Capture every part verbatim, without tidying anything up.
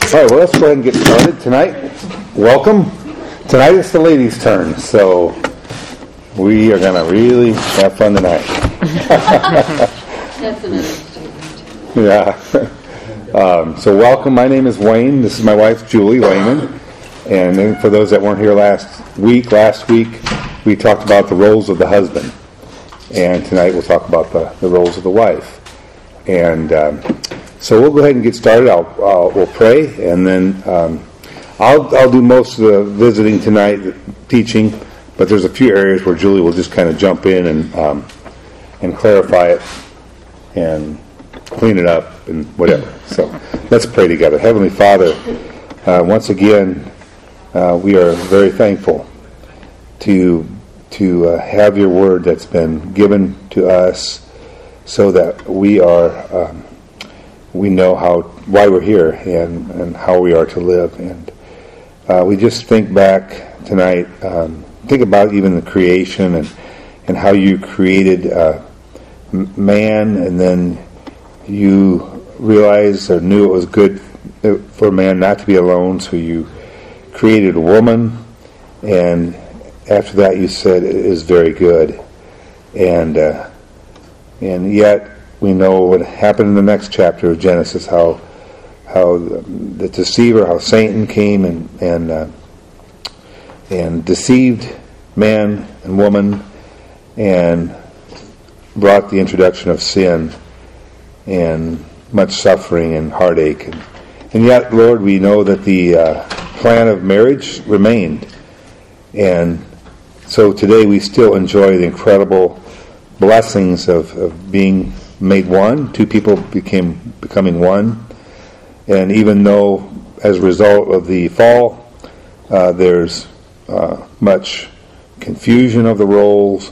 All right, well, let's go ahead and get started tonight. Welcome. Tonight it's the ladies' turn, so we are going to really have fun tonight. That's another statement. Yeah. Um, so welcome. My name is Wayne. This is my wife, Julie Lehman. And then for those that weren't here last week, last week we talked about the roles of the husband. And tonight we'll talk about the, the roles of the wife. And um, so we'll go ahead and get started. I'll, I'll we'll pray, and then um, I'll I'll do most of the visiting tonight, the teaching. But there's a few areas where Julie will just kind of jump in and um, and clarify it and clean it up and whatever. So let's pray together. Heavenly Father, uh, once again, uh, we are very thankful to to uh, have your word that's been given to us, so that we are. Um, We know how why we're here and, and how we are to live, and uh, we just think back tonight. Um, think about even the creation and and how you created uh, man, and then you realized or knew it was good for man not to be alone, so you created a woman, and after that you said it is very good, and uh, and yet. We know what happened in the next chapter of Genesis, how how the deceiver, how Satan came and and uh, and deceived man and woman, and brought the introduction of sin and much suffering and heartache. And, and yet, Lord, we know that the uh, plan of marriage remained. And so today we still enjoy the incredible blessings of, of being made one. Two people became becoming one, and even though as a result of the fall uh, there's uh, much confusion of the roles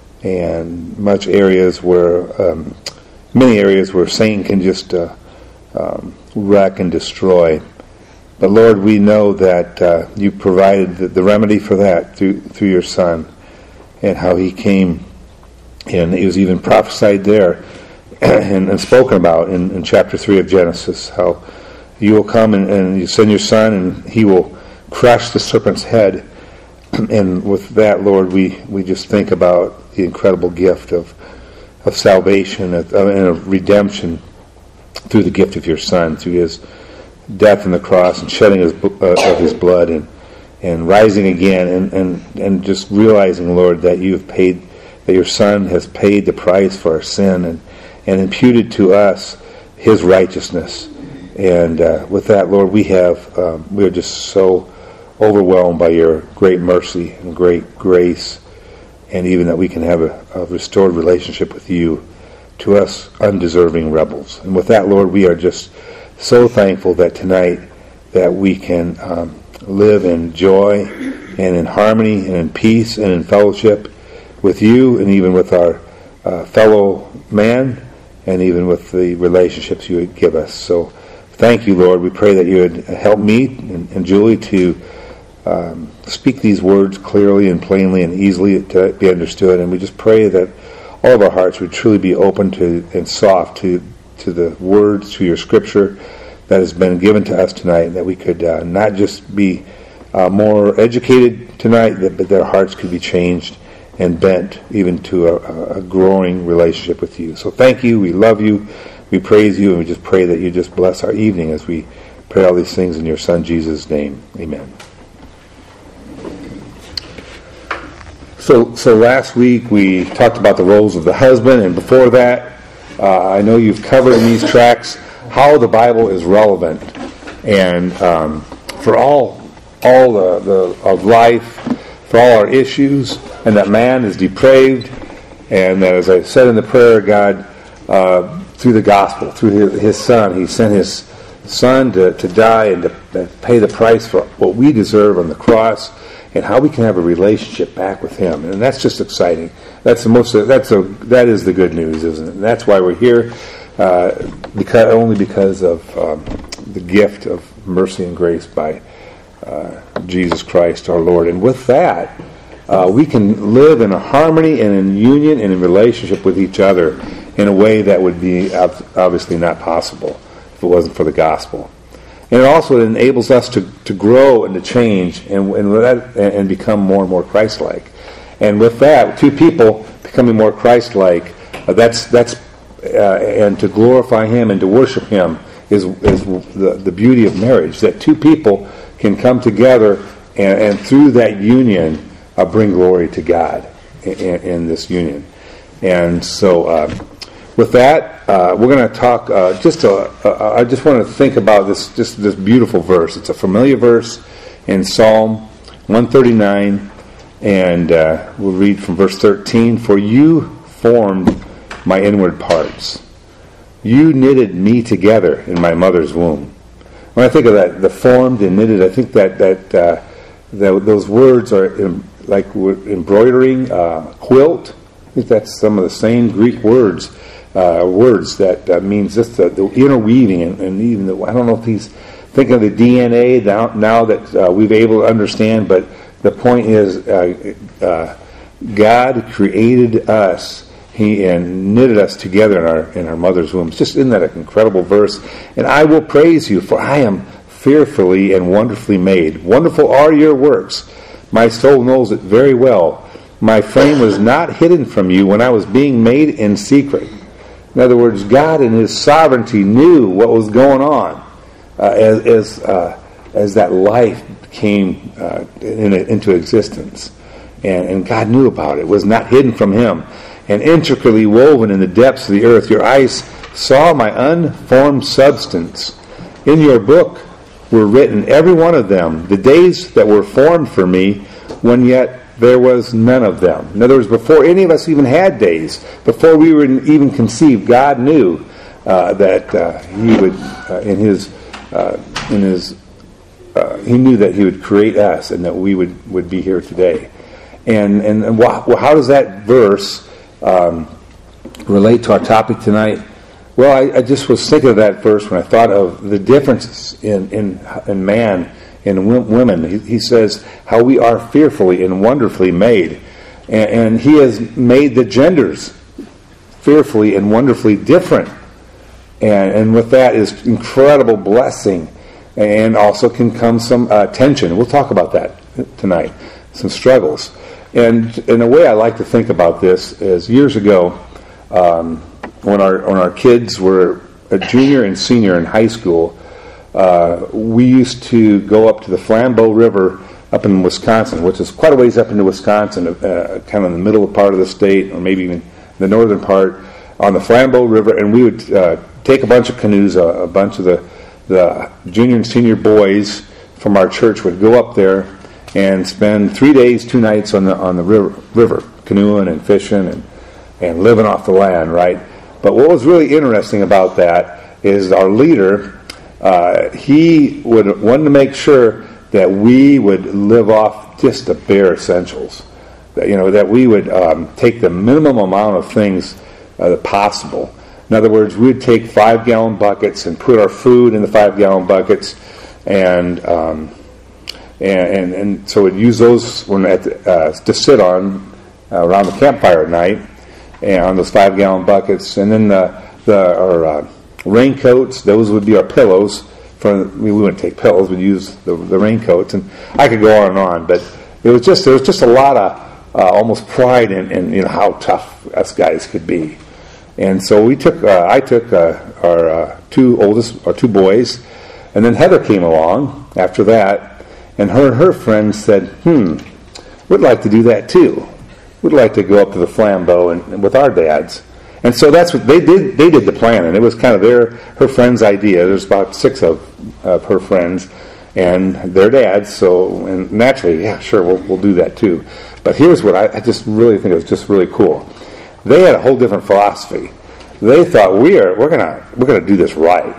and much areas where um, many areas where Satan can just uh, um, wreck and destroy, but Lord, we know that uh, you provided the, the remedy for that through through your Son, and how he came, and it was even prophesied there And, and spoken about in, in chapter three of Genesis, how you will come and, and you send your Son, and he will crush the serpent's head. And with that, Lord, we, we just think about the incredible gift of of salvation and of redemption through the gift of your Son, through his death on the cross and shedding his, uh, of his blood, and and rising again, and, and, and just realizing, Lord, that you have paid, that your Son has paid the price for our sin, and and imputed to us his righteousness. And uh, with that, Lord, we have um, we are just so overwhelmed by your great mercy and great grace, and even that we can have a, a restored relationship with you, to us undeserving rebels. And with that, Lord, we are just so thankful that tonight that we can um, live in joy and in harmony and in peace and in fellowship with you, and even with our uh, fellow man, and even with the relationships you would give us. So thank you, Lord. We pray that you would help me and, and Julie to um, speak these words clearly and plainly and easily to be understood. And we just pray that all of our hearts would truly be open to and soft to, to the words, to your scripture that has been given to us tonight, and that we could uh, not just be uh, more educated tonight, but that our hearts could be changed and bent even to a, a growing relationship with you. So thank you, we love you, we praise you, and we just pray that you just bless our evening as we pray all these things in your Son Jesus' name. Amen. So so last week we talked about the roles of the husband, and before that, uh, I know you've covered in these tracks how the Bible is relevant, and um, for all all the, the of life, for all our issues, and that man is depraved, and that, as I said in the prayer, God, uh, through the gospel, through his, his Son, he sent his Son to, to die and to, to pay the price for what we deserve on the cross, and how we can have a relationship back with him. And that's just exciting. That's the most. That's a. That is the good news, isn't it? And that's why we're here, uh, because only because of um, the gift of mercy and grace by uh, Jesus Christ our Lord. And with that, Uh, we can live in a harmony and in union and in relationship with each other in a way that would be obviously not possible if it wasn't for the gospel. And it also enables us to, to grow and to change and, and, that, and become more and more Christ-like. And with that, two people becoming more Christ-like, uh, that's that's uh, and to glorify Him and to worship Him is is the, the beauty of marriage. That two people can come together and, and through that union uh, bring glory to God in, in this union. And so, uh, with that, uh, we're going to talk. Uh, just, a, uh, I just want to think about this. Just this beautiful verse. It's a familiar verse in Psalm one thirty-nine. And uh, we'll read from verse thirteen. For you formed my inward parts. You knitted me together in my mother's womb. When I think of that, the formed and knitted, I think that that, uh, that those words are em- like we're embroidering, uh, quilt. I think that's some of the same Greek words, uh, words that uh, means just the, the interweaving and, and even the, I don't know if he's thinking of the D N A now, now that uh, we've able to understand, but the point is, uh, uh, God created us, He and knitted us together in our in our mother's womb. Just isn't that an incredible verse? And I will praise you, for I am fearfully and wonderfully made. Wonderful are your works. My soul knows it very well. My frame was not hidden from you when I was being made in secret. In other words, God in His sovereignty knew what was going on uh, as as, uh, as that life came uh, in, into existence. And, and God knew about it. It was not hidden from Him. And intricately woven in the depths of the earth, your eyes saw my unformed substance. In your book were written, every one of them, the days that were formed for me, when yet there was none of them. In other words, before any of us even had days, before we were even conceived, God knew uh, that uh, He would, uh, in His, uh, in His, uh, He knew that He would create us and that we would, would be here today. And and, and wh- well, how does that verse um, relate to our topic tonight? Well, I, I just was thinking of that verse when I thought of the differences in in, in man and w- women. He, he says how we are fearfully and wonderfully made, and, and He has made the genders fearfully and wonderfully different, and and with that is incredible blessing, and also can come some uh, tension. We'll talk about that tonight, some struggles. And in a way I like to think about this is years ago, um, when our when our kids were a junior and senior in high school, uh, we used to go up to the Flambeau River up in Wisconsin, which is quite a ways up into Wisconsin, uh, kind of in the middle part of the state, or maybe even the northern part, on the Flambeau River, and we would uh, take a bunch of canoes, a, a bunch of the, the junior and senior boys from our church would go up there and spend three days, two nights on the on the river, river canoeing and fishing and, and living off the land, right? But what was really interesting about that is our leader, uh, he would wanted to make sure that we would live off just the bare essentials. That, you know, that we would um, take the minimum amount of things uh, possible. In other words, we'd take five-gallon buckets and put our food in the five-gallon buckets, and um, And, and and so we'd use those when at the, uh, to sit on uh, around the campfire at night, and on those five gallon buckets. And then the, the our uh, raincoats; those would be our pillows. For we wouldn't take pillows; we'd use the, the raincoats. And I could go on and on, but it was just there was just a lot of uh, almost pride in, in you know how tough us guys could be. And so we took uh, I took uh, our uh, two oldest our two boys, and then Heather came along after that. And her and her friends said, hmm, we'd like to do that too. We'd like to go up to the Flambeau and, and with our dads. And so that's what they did. They did the planning. It was kind of their her friend's idea. There's about six of, of her friends and their dads. So and naturally, yeah, sure, we'll we'll do that too. But here's what I, I just really think is just really cool. They had a whole different philosophy. They thought we are we're gonna we're gonna do this right.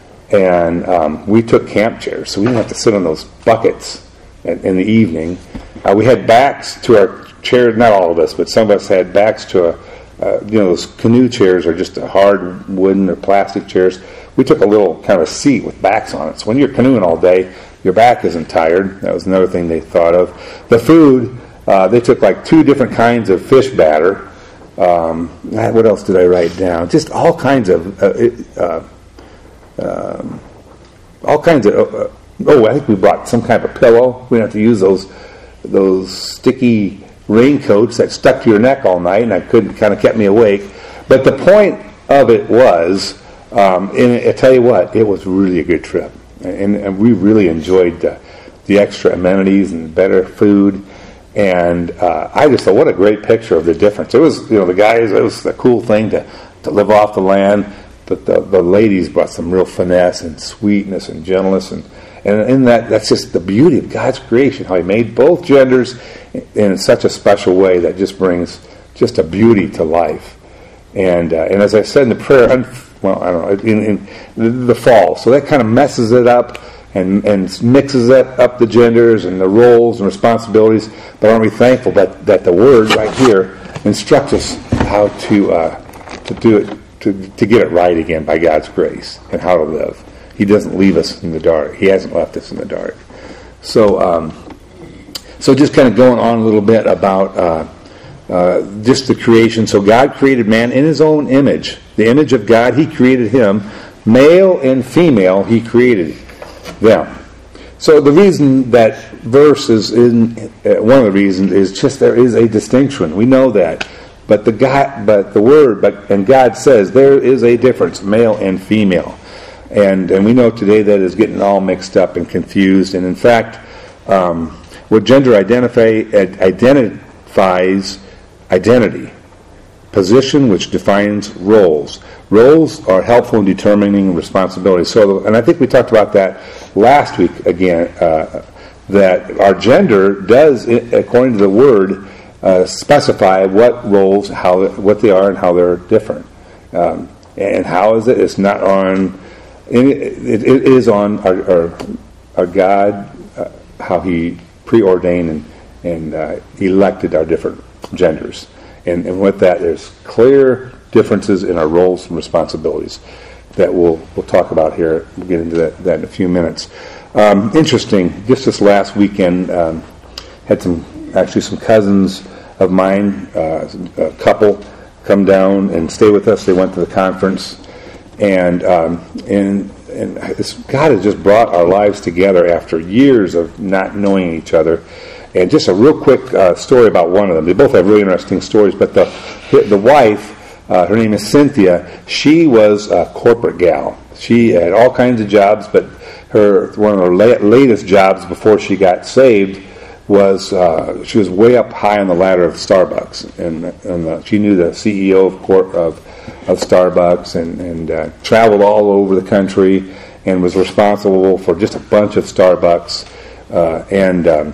And um, we took camp chairs, so we didn't have to sit on those buckets in, in the evening. Uh, we had backs to our chairs, not all of us, but some of us had backs to a, uh, you know, those canoe chairs are just a hard wooden or plastic chairs. We took a little kind of seat with backs on it. So when you're canoeing all day, your back isn't tired. That was another thing they thought of. The food, uh, they took like two different kinds of fish batter. Um, what else did I write down? Just all kinds of... Uh, it, uh, Um, all kinds of. Uh, oh, I think we brought some kind of a pillow. We didn't have to use those those sticky raincoats that stuck to your neck all night, and I couldn't kind of kept me awake. But the point of it was, um, and I tell you what, it was really a good trip, and, and we really enjoyed uh, the extra amenities and better food. And uh, I just thought, what a great picture of the difference. It was, you know, the guys, it was a cool thing to, to live off the land, but the, the ladies brought some real finesse and sweetness and gentleness. And, and in that, that's just the beauty of God's creation, how He made both genders in such a special way that just brings just a beauty to life. And uh, and as I said in the prayer, well, I don't know, in, in the fall, so that kind of messes it up. And, and mixes that up the genders and the roles and responsibilities. But aren't we thankful that, that the Word right here instructs us how to uh, to do it, to to get it right again by God's grace, and how to live. He doesn't leave us in the dark. He hasn't left us in the dark. So um, so just kind of going on a little bit about uh, uh, just the creation. So God created man in His own image, the image of God. He created him, male and female. He created them. So the reason that verse is in uh, one of the reasons is just there is a distinction. We know that, but the God, but the word, but and God says there is a difference, male and female, and and we know today that is getting all mixed up and confused. And in fact, um, what gender identify identifies identity, position which defines roles. Roles are helpful in determining responsibilities. So, and I think we talked about that last week again, uh, that our gender does, according to the Word, uh, specify what roles, how what they are, and how they're different. Um, and how is it? It's not on. It, it is on our our, our God, uh, how He preordained and and uh, elected our different genders. And, and with that, there's clear differences in our roles and responsibilities that we'll we'll talk about here. We'll get into that, that in a few minutes. Um, interesting, just this last weekend, um, had some actually some cousins of mine, uh, a couple, come down and stay with us. They went to the conference, and um, and and this, God has just brought our lives together after years of not knowing each other. And just a real quick uh, story about one of them. They both have really interesting stories, but the the wife, Uh, her name is Cynthia. She was a corporate gal. She had all kinds of jobs, but her one of her la- latest jobs before she got saved was uh, she was way up high on the ladder of Starbucks, and, and uh, she knew the C E O of cor- of, of Starbucks, and, and uh, traveled all over the country, and was responsible for just a bunch of Starbucks. Uh, and um,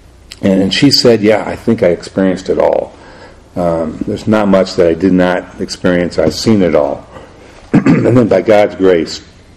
and she said, "Yeah, I think I experienced it all." Um, there's not much that I did not experience. I've seen it all. And then by God's grace,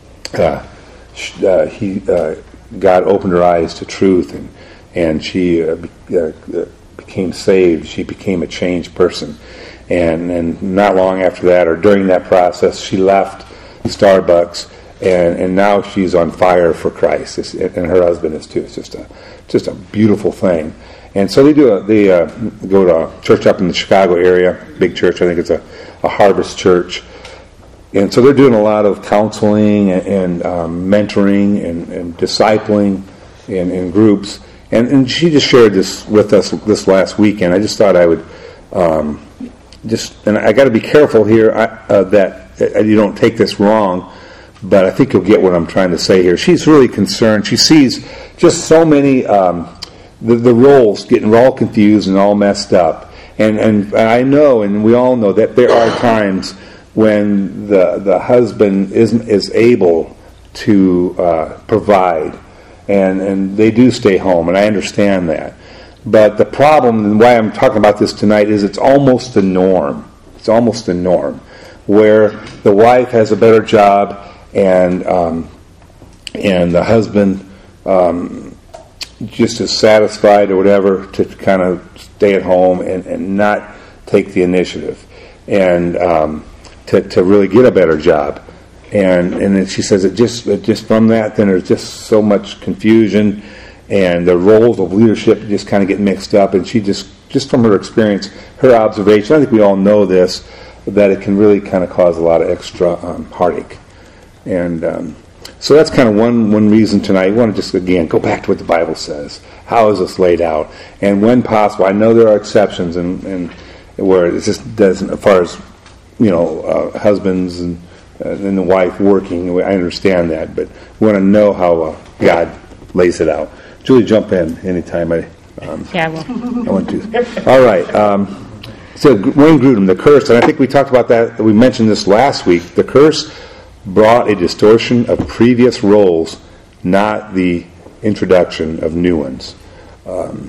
uh, uh, he, uh, God opened her eyes to truth, and, and she uh, be, uh, became saved. She became a changed person. And, and not long after that, or during that process, she left Starbucks, and, and now she's on fire for Christ. It's, and her husband is too. It's just a, just a beautiful thing. And so they do. A, they uh, go to a church up in the Chicago area, big church. I think it's a, a Harvest Church. And so they're doing a lot of counseling and, and um, mentoring and, and discipling in, in groups. And, and she just shared this with us this last weekend. I just thought I would um, just, and I got to be careful here uh, that uh, you don't take this wrong, but I think you'll get what I'm trying to say here. She's really concerned. She sees just so many. Um, The, the roles getting all confused and all messed up. And and I know, and we all know, that there are times when the the husband isn't is able to uh, provide, and, and they do stay home, and I understand that. But the problem, and why I'm talking about this tonight, is it's almost the norm. It's almost the norm, where the wife has a better job, and um, and the husband Um, just as satisfied or whatever to kind of stay at home and, and not take the initiative, and um, to to really get a better job. And and then she says it just it just from that, then there's just so much confusion, and the roles of leadership just kind of get mixed up. And she just just from her experience, her observation, I think we all know this, that it can really kind of cause a lot of extra um, heartache. And um, So that's kind of one, one reason tonight. We want to just, again, go back to what the Bible says. How is this laid out? And when possible, I know there are exceptions and, and where it just doesn't, as far as, you know, uh, husbands and, uh, and the wife working, I understand that, but we want to know how uh, God lays it out. Julie, jump in anytime I, um, Yeah, I will. I want to. All right. Um, so Wayne Grudem, the curse, and I think we talked about that, we mentioned this last week. The curse brought a distortion of previous roles, not the introduction of new ones. Um,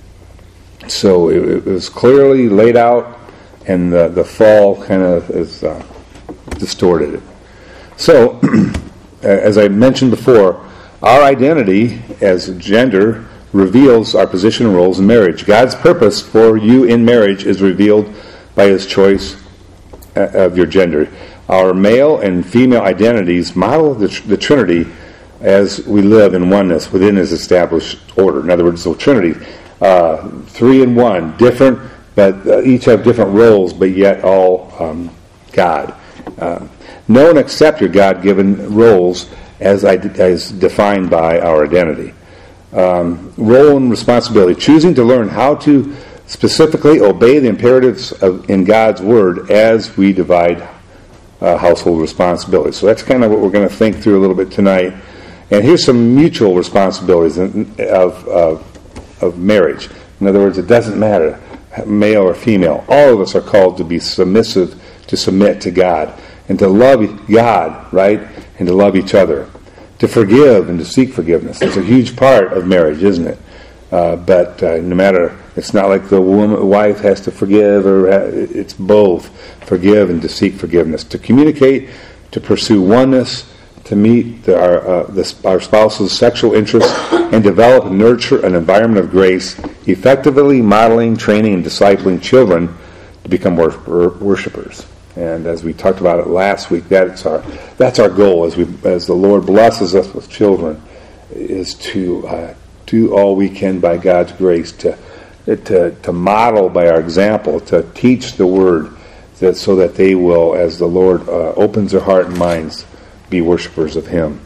so it, it was clearly laid out, and the, the fall kind of is uh, distorted it. So, as I mentioned before, our identity as gender reveals our position and roles in marriage. God's purpose for you in marriage is revealed by His choice of your gender. Our male and female identities model the, the Trinity as we live in oneness within His established order. In other words, the Trinity, uh, three in one, different, but uh, each have different roles, but yet all um, God. Uh, know and accept your God-given roles as, I, as defined by our identity. Um, role and responsibility. Choosing to learn how to specifically obey the imperatives of, in God's Word as we divide uh, household responsibilities. So that's kind of what we're going to think through a little bit tonight. And here's some mutual responsibilities of, of, of marriage. In other words, it doesn't matter, male or female. All of us are called to be submissive, to submit to God, and to love God, right? And to love each other. To forgive and to seek forgiveness. It's a huge part of marriage, isn't it? Uh, but uh, no matter, it's not like the woman, wife has to forgive, or ha- it's both. Forgive and to seek forgiveness. To communicate, to pursue oneness, to meet the, our, uh, the, our spouse's sexual interests, and develop and nurture an environment of grace, effectively modeling, training, and discipling children to become wor- worshipers. And as we talked about it last week, that's our that's our goal as we as the Lord blesses us with children, is to uh, do all we can by God's grace to to to model by our example, to teach the Word, that so that they will, as the Lord uh, opens their heart and minds, be worshipers of Him.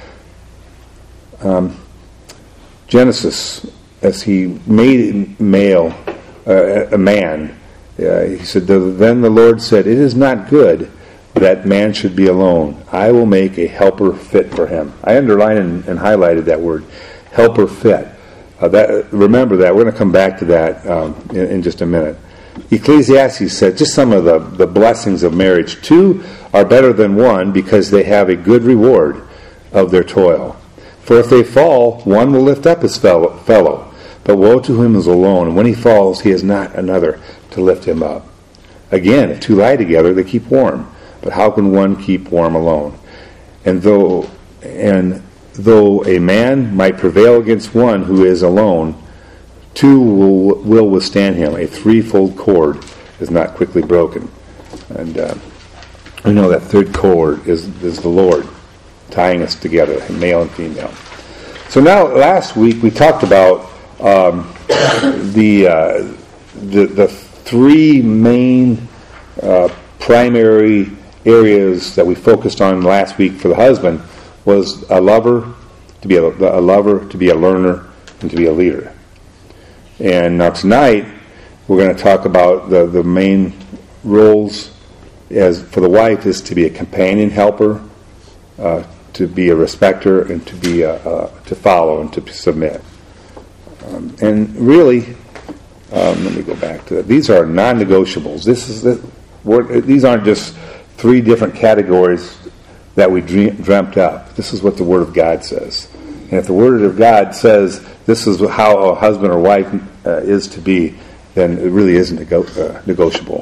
Um, Genesis, as He made male uh, a man. Uh, he said, then the Lord said, it is not good that man should be alone. I will make a helper fit for him. I underlined and, and highlighted that word, helper fit. Uh, that, remember that. We're going to come back to that um, in, in just a minute. Ecclesiastes said just some of the, the blessings of marriage. Two are better than one because they have a good reward of their toil. For if they fall, one will lift up his fellow. fellow. But woe to him who is alone, and when he falls, he has not another to lift him up. Again, if two lie together, they keep warm. But how can one keep warm alone? And though and though a man might prevail against one who is alone, two will, will withstand him. A threefold cord is not quickly broken. And uh, we know that third cord is, is the Lord tying us together, male and female. So now, last week we talked about um, the, uh, the the three main uh, primary areas that we focused on last week for the husband was a lover, to be a, a lover, to be a learner, and to be a leader. And now tonight we're going to talk about the, the main roles. As for the wife is to be a companion helper, uh, to be a respecter, and to be a, uh, to follow and to submit. Um, and really, um, let me go back to that. These are non-negotiables. This is the, we're, these aren't just three different categories that we dream, dreamt up. This is what the Word of God says. And if the Word of God says this is how a husband or wife uh, is to be, then it really isn't nego- uh, negotiable.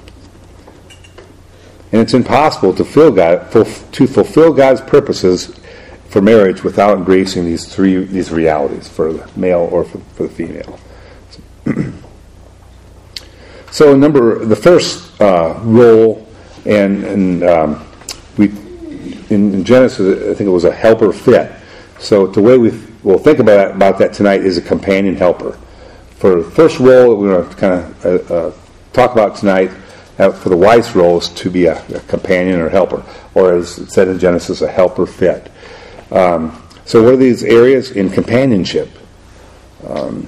And it's impossible to, fill God, to fulfill God's purposes for marriage without embracing these three these realities for the male or for, for the female. So, number the first uh, role, and, and um, we in, in Genesis, I think it was a helper fit. So, the way we will think about about that tonight is a companion helper. For the first role that we're going to kind of uh, uh, talk about tonight, uh, for the wife's role is to be a, a companion or helper, or as it said in Genesis, a helper fit. Um, so what are these areas? In companionship. Um,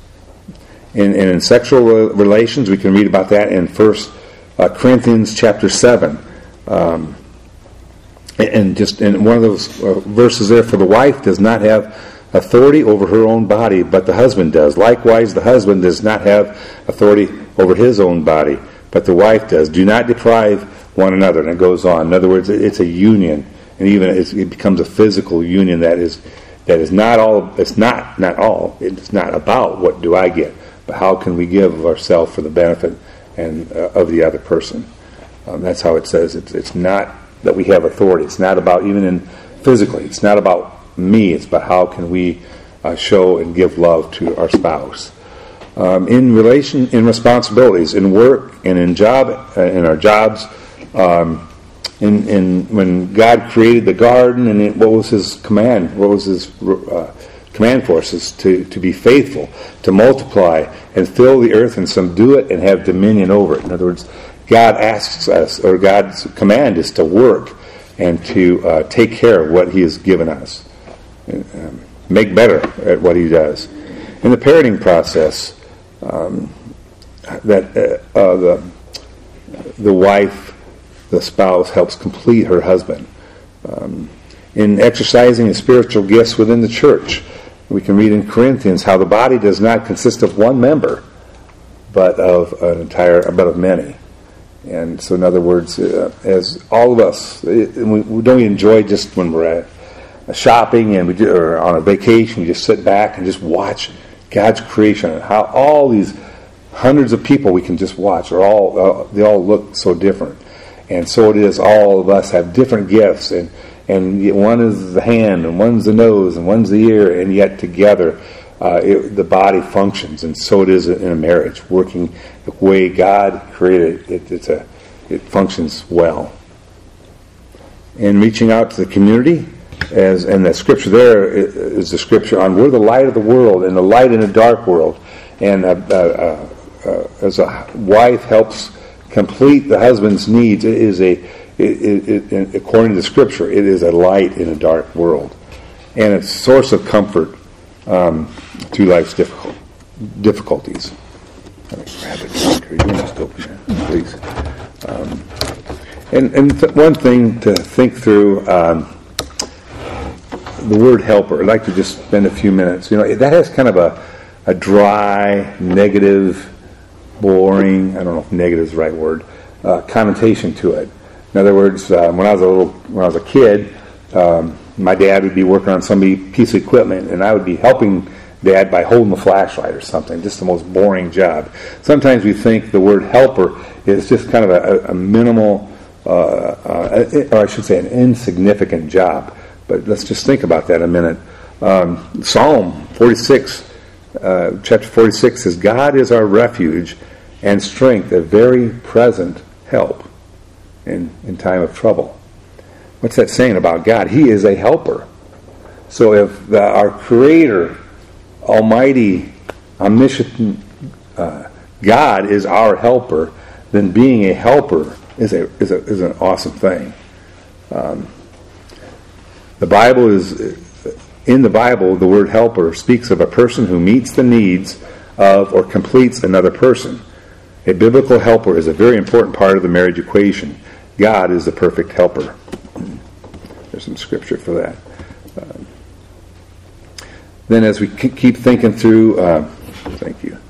in, and in sexual relations, we can read about that in First uh, Corinthians chapter seven. Um, and just in one of those uh, verses there, for the wife does not have authority over her own body, but the husband does. Likewise, the husband does not have authority over his own body, but the wife does. Do not deprive one another. And it goes on. In other words, it's a union, and even it's, it becomes a physical union that is that is not all. It's not not all. It's not about what do I get, but how can we give of ourselves for the benefit and uh, of the other person. Um, that's how it says. It's it's not that we have authority. It's not about even in physically. It's not about me. It's about how can we uh, show and give love to our spouse. Um, in relation, in responsibilities, in work, and in job, uh, in our jobs. Um, in, in when God created the garden, and it, what was His command? What was His uh, command for us? Is to to be faithful, to multiply, and fill the earth, and subdue it, and have dominion over it. In other words, God asks us, or God's command is to work and to uh, take care of what He has given us, and, um, make better at what He does. In the parenting process. Um, that uh, uh, the the wife, the spouse, helps complete her husband. Um, in exercising the spiritual gifts within the church, we can read in Corinthians how the body does not consist of one member, but of an entire, but of many. And so, in other words, uh, as all of us, it, we, we don't enjoy just when we're at shopping and we do, or on a vacation, we just sit back and just watch God's creation, and how all these hundreds of people we can just watch are all uh, they all look so different, and so it is. All of us have different gifts, and and one is the hand, and one's the nose, and one's the ear, and yet together uh, it, the body functions, and so it is in a marriage, working the way God created it. It's a it functions well. In reaching out to the community. As and the scripture there is the scripture on we're the light of the world and the light in a dark world, and uh, uh, uh, as a wife helps complete the husband's needs, it is a it, it, it, according to the scripture, it is a light in a dark world, and it's a source of comfort um, through life's difficult, difficulties. Let me grab it. You can just open it, please. Um, and and th- one thing to think through. Um, The word helper, I'd like to just spend a few minutes. You know, that has kind of a, a dry, negative, boring, I don't know if negative is the right word, uh, connotation to it. In other words, uh, when I was a little, when I was a kid, um, my dad would be working on some piece of equipment, and I would be helping Dad by holding the flashlight or something. Just the most boring job. Sometimes we think the word helper is just kind of a, a minimal, uh, uh, or I should say, an insignificant job. But let's just think about that a minute. Um, Psalm forty-six, uh, chapter forty-six says, God is our refuge and strength, a very present help in, in time of trouble. What's that saying about God? He is a helper. So if the, our Creator, Almighty, omniscient uh, God is our helper, then being a helper is a is a is an awesome thing. Um, The Bible is, in the Bible, the word helper speaks of a person who meets the needs of or completes another person. A biblical helper is a very important part of the marriage equation. God is the perfect helper. There's some scripture for that. Uh, then as we keep thinking through, uh, thank you,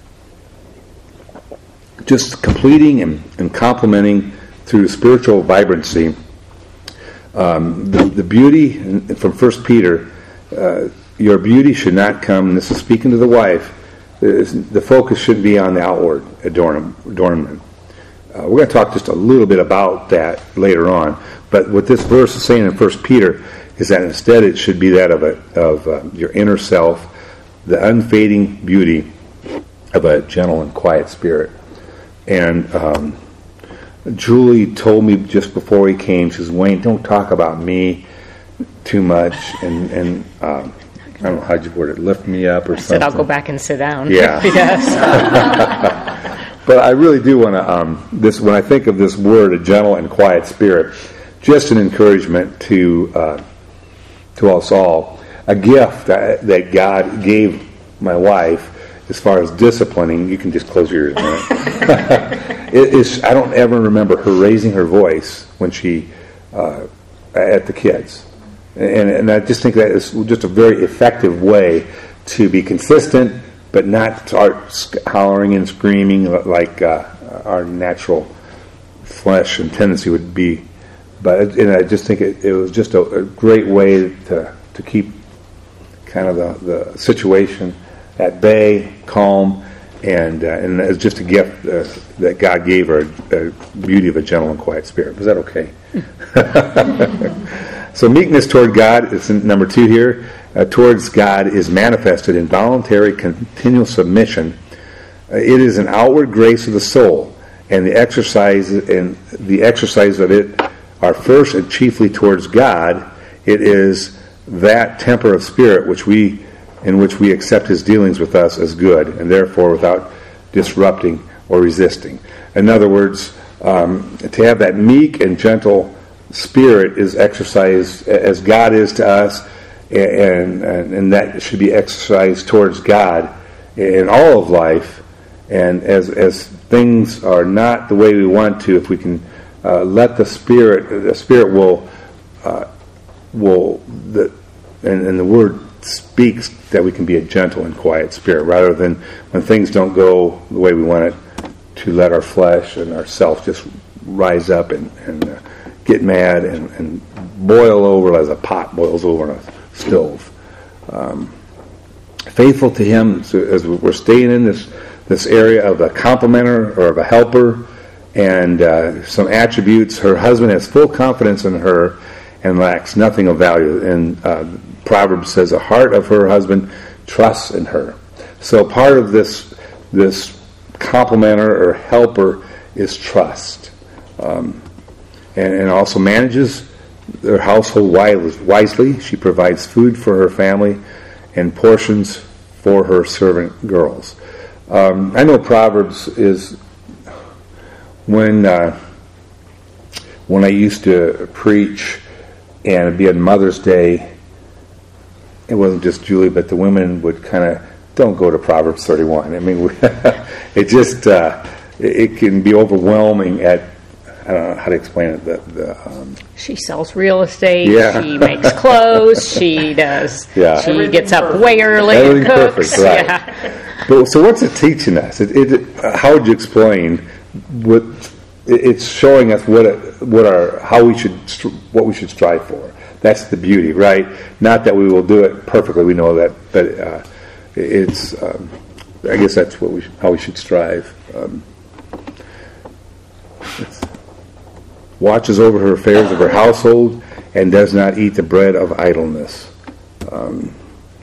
just completing and, and complementing through spiritual vibrancy, Um, the, the beauty from First Peter, uh, your beauty should not come, and this is speaking to the wife, the focus should be on the outward adornment. Uh, we're going to talk just a little bit about that later on, but what this verse is saying in First Peter is that instead it should be that of, a, of uh, your inner self, the unfading beauty of a gentle and quiet spirit. And um Julie told me just before he came, she says, Wayne, don't talk about me too much, and, and um, I don't know how you word it, lift me up or I something. said, I'll go back and sit down. Yeah. Yes. But I really do want to, um, this when I think of this word, a gentle and quiet spirit, just an encouragement to uh, to us all. A gift that, that God gave my wife, as far as disciplining, you can just close your ears a minute. it is, I don't ever remember her raising her voice when she, uh, at the kids. And, and I just think that is just a very effective way to be consistent, but not start hollering and screaming like uh, our natural flesh and tendency would be. But and I just think it, it was just a, a great way to to keep kind of the, the situation at bay, calm, and uh, and it's just a gift uh, that God gave her, the beauty of a gentle and quiet spirit. Was that okay? So meekness toward God is number two here. Uh, towards God is manifested in voluntary, continual submission. Uh, it is an outward grace of the soul, and the exercise and the exercise of it are first and chiefly towards God. It is that temper of spirit which we in which we accept His dealings with us as good, and therefore without disrupting or resisting. In other words, um, to have that meek and gentle spirit is exercised as God is to us, and, and and that should be exercised towards God in all of life. And as as things are not the way we want to, if we can uh, let the Spirit, the Spirit will uh, will the and, and the Word speaks that we can be a gentle and quiet spirit, rather than when things don't go the way we want it, to let our flesh and our self just rise up and, and uh, get mad and, and boil over as a pot boils over in a stove. Um, faithful to Him, so as we're staying in this this area of a complementer or of a helper, and uh, some attributes. Her husband has full confidence in her and lacks nothing of value. And uh, Proverbs says, "The heart of her husband trusts in her." So part of this this complementer or helper is trust, um, and, and also manages their household wisely. She provides food for her family and portions for her servant girls. Um, I know Proverbs is when uh, when I used to preach, and it'd be on Mother's Day. It wasn't just Julie, but the women would kind of, don't go to Proverbs thirty-one. I mean, it just uh, it can be overwhelming at, I don't know how to explain it. The, the, um, she sells real estate. Yeah. She makes clothes. She does. Yeah. She Everything gets up perfect. way early Everything and cooks. perfect, right. Yeah. But, so what's it teaching us? It, it, uh, how would you explain what it, it's showing us? What it, what our how we should what we should strive for. That's the beauty, right? Not that we will do it perfectly. We know that, but uh, it's. Um, I guess that's what we how we should strive. Um, watches over her affairs of her household and does not eat the bread of idleness. Um,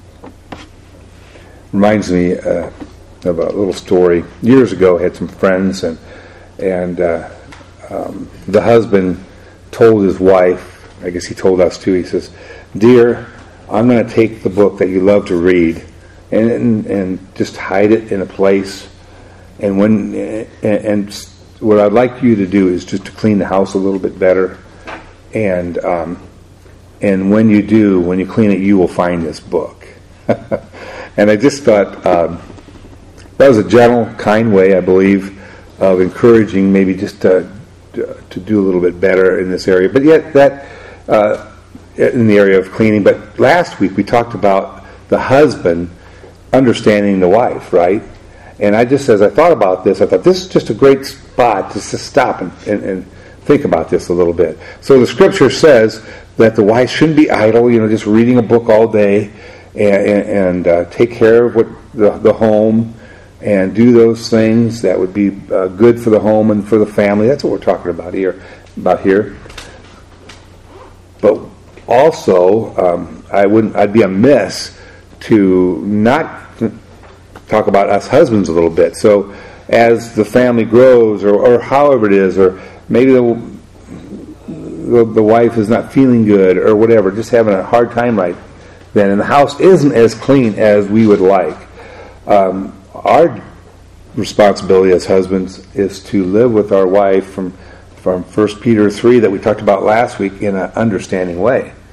reminds me uh, of a little story. Years ago, I had some friends, and and uh, um, the husband told his wife, I guess he told us too, he says, "Dear, I'm going to take the book that you love to read and, and and just hide it in a place, and when and, and what I'd like you to do is just to clean the house a little bit better, and um, and when you do, when you clean it, you will find this book." And I just thought um, that was a gentle, kind way, I believe, of encouraging maybe just to to do a little bit better in this area. But yet that uh, in the area of cleaning. But last week we talked about the husband understanding the wife, right? And I just, as I thought about this, I thought this is just a great spot to just stop and, and, and think about this a little bit. So the scripture says that the wife shouldn't be idle, you know, just reading a book all day, and, and, and uh, take care of what the, the home and do those things that would be uh, good for the home and for the family. That's what we're talking about here. About here. But also, um, I wouldn't. I'd be amiss to not talk about us husbands a little bit. So as the family grows, or, or however it is, or maybe the, the the wife is not feeling good or whatever, just having a hard time right then, and the house isn't as clean as we would like. Um, our responsibility as husbands is to live with our wife from from First Peter three that we talked about last week in an understanding way.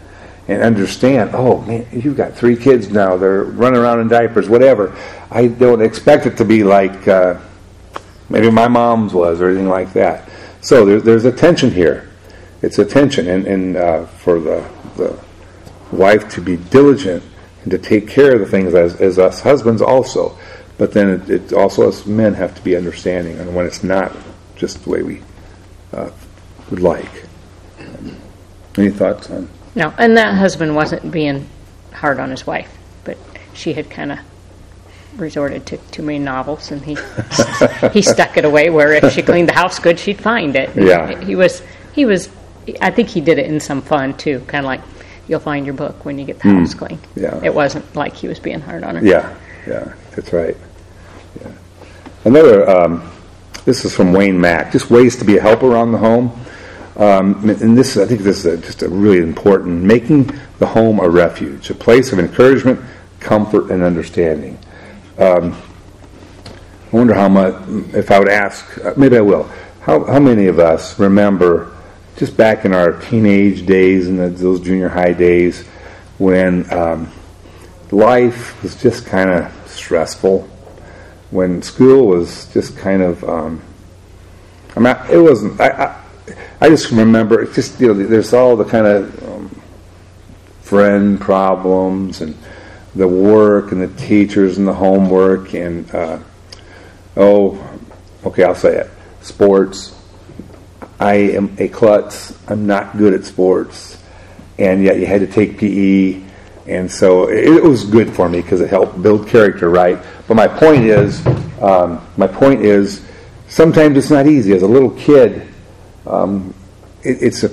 and understand, oh, man, you've got three kids now. They're running around in diapers, whatever. I don't expect it to be like uh, maybe my mom's was or anything like that. So there, there's a tension here. It's a tension, and, and uh, for the, the wife to be diligent and to take care of the things as, as us husbands also. But then it, it also, us men, have to be understanding, and when it's not just the way we uh, would like. Um, any thoughts on? No, and that husband wasn't being hard on his wife, but she had kind of resorted to too many novels, and he he stuck it away where if she cleaned the house good, she'd find it. Yeah. He was, he was, I think he did it in some fun, too, kind of like, you'll find your book when you get the Mm. house clean. Yeah. It wasn't like he was being hard on her. Yeah, yeah, that's right. Yeah. Another, um, this is from Wayne Mack, just ways to be a helper around the home. Um, and this, I think this is a, just a really important, making the home a refuge, a place of encouragement, comfort, and understanding. Um, I wonder how much, if I would ask, maybe I will, how, how many of us remember just back in our teenage days and the, those junior high days when um, life was just kind of stressful, when school was just kind of, um, I mean, it wasn't, I, I I just remember, it's just, you know, there's all the kind of um, friend problems and the work and the teachers and the homework and, uh, oh, okay, I'll say it, sports. I am a klutz. I'm not good at sports. And yet you had to take P E. And so it, it was good for me because it helped build character, right? But my point is, um, my point is, sometimes it's not easy. As a little kid, Um, it, it's a.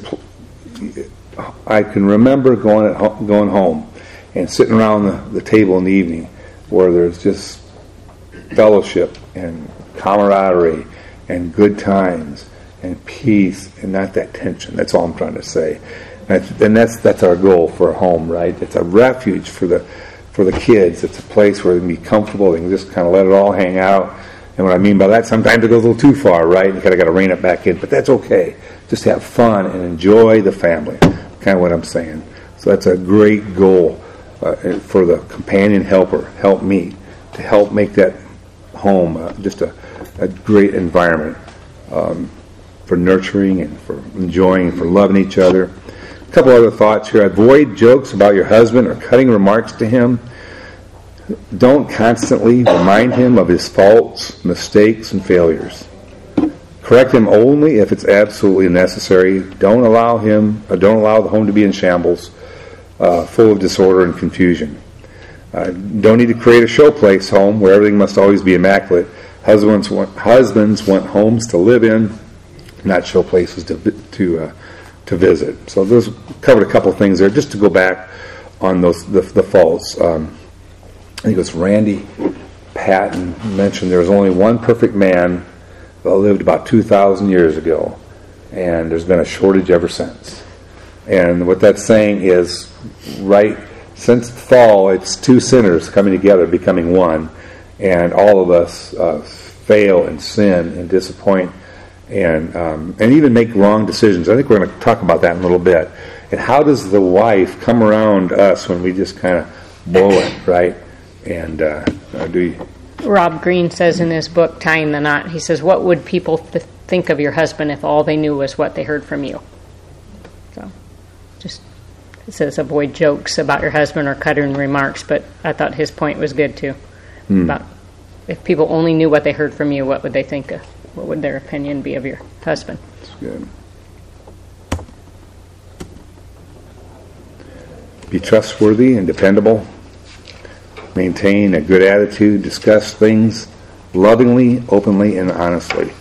I can remember going at ho- going home and sitting around the, the table in the evening, where there's just fellowship and camaraderie and good times and peace and not that tension. That's all I'm trying to say. And, I, and that's that's our goal for a home, right? It's a refuge for the for the kids. It's a place where they can be comfortable. They can just kind of let it all hang out. And what I mean by that, sometimes it goes a little too far, right? You kind of got to rein it back in, but that's okay. Just have fun and enjoy the family. Kind of what I'm saying. So that's a great goal uh, for the companion helper, help me, to help make that home uh, just a, a great environment um, for nurturing and for enjoying and for loving each other. A couple other thoughts here. Avoid jokes about your husband or cutting remarks to him. Don't constantly remind him of his faults, mistakes, and failures. Correct him only if it's absolutely necessary. Don't allow him, or don't allow the home to be in shambles, uh, full of disorder and confusion. Uh, don't need to create a showplace home where everything must always be immaculate. Husbands want husbands want homes to live in, not showplaces to to uh, to visit. So those covered a couple of things there. Just to go back on those the, the faults. Um, I think it was Randy Patton mentioned there was only one perfect man that lived about two thousand years ago, and there's been a shortage ever since. And what that's saying is, right since the fall, it's two sinners coming together, becoming one, and all of us uh, fail and sin and disappoint and um, and even make wrong decisions. I think we're going to talk about that in a little bit. And how does the wife come around us when we just kind of blow it, right? And uh, uh, do you... Rob Greene says in his book, Tying the Knot, he says, what would people th- think of your husband if all they knew was what they heard from you? So, just, it says, avoid jokes about your husband or cutting remarks, but I thought his point was good, too. Hmm. About if people only knew what they heard from you, what would they think of, what would their opinion be of your husband? That's good. Be trustworthy and dependable. Maintain a good attitude. Discuss things lovingly, openly, and honestly.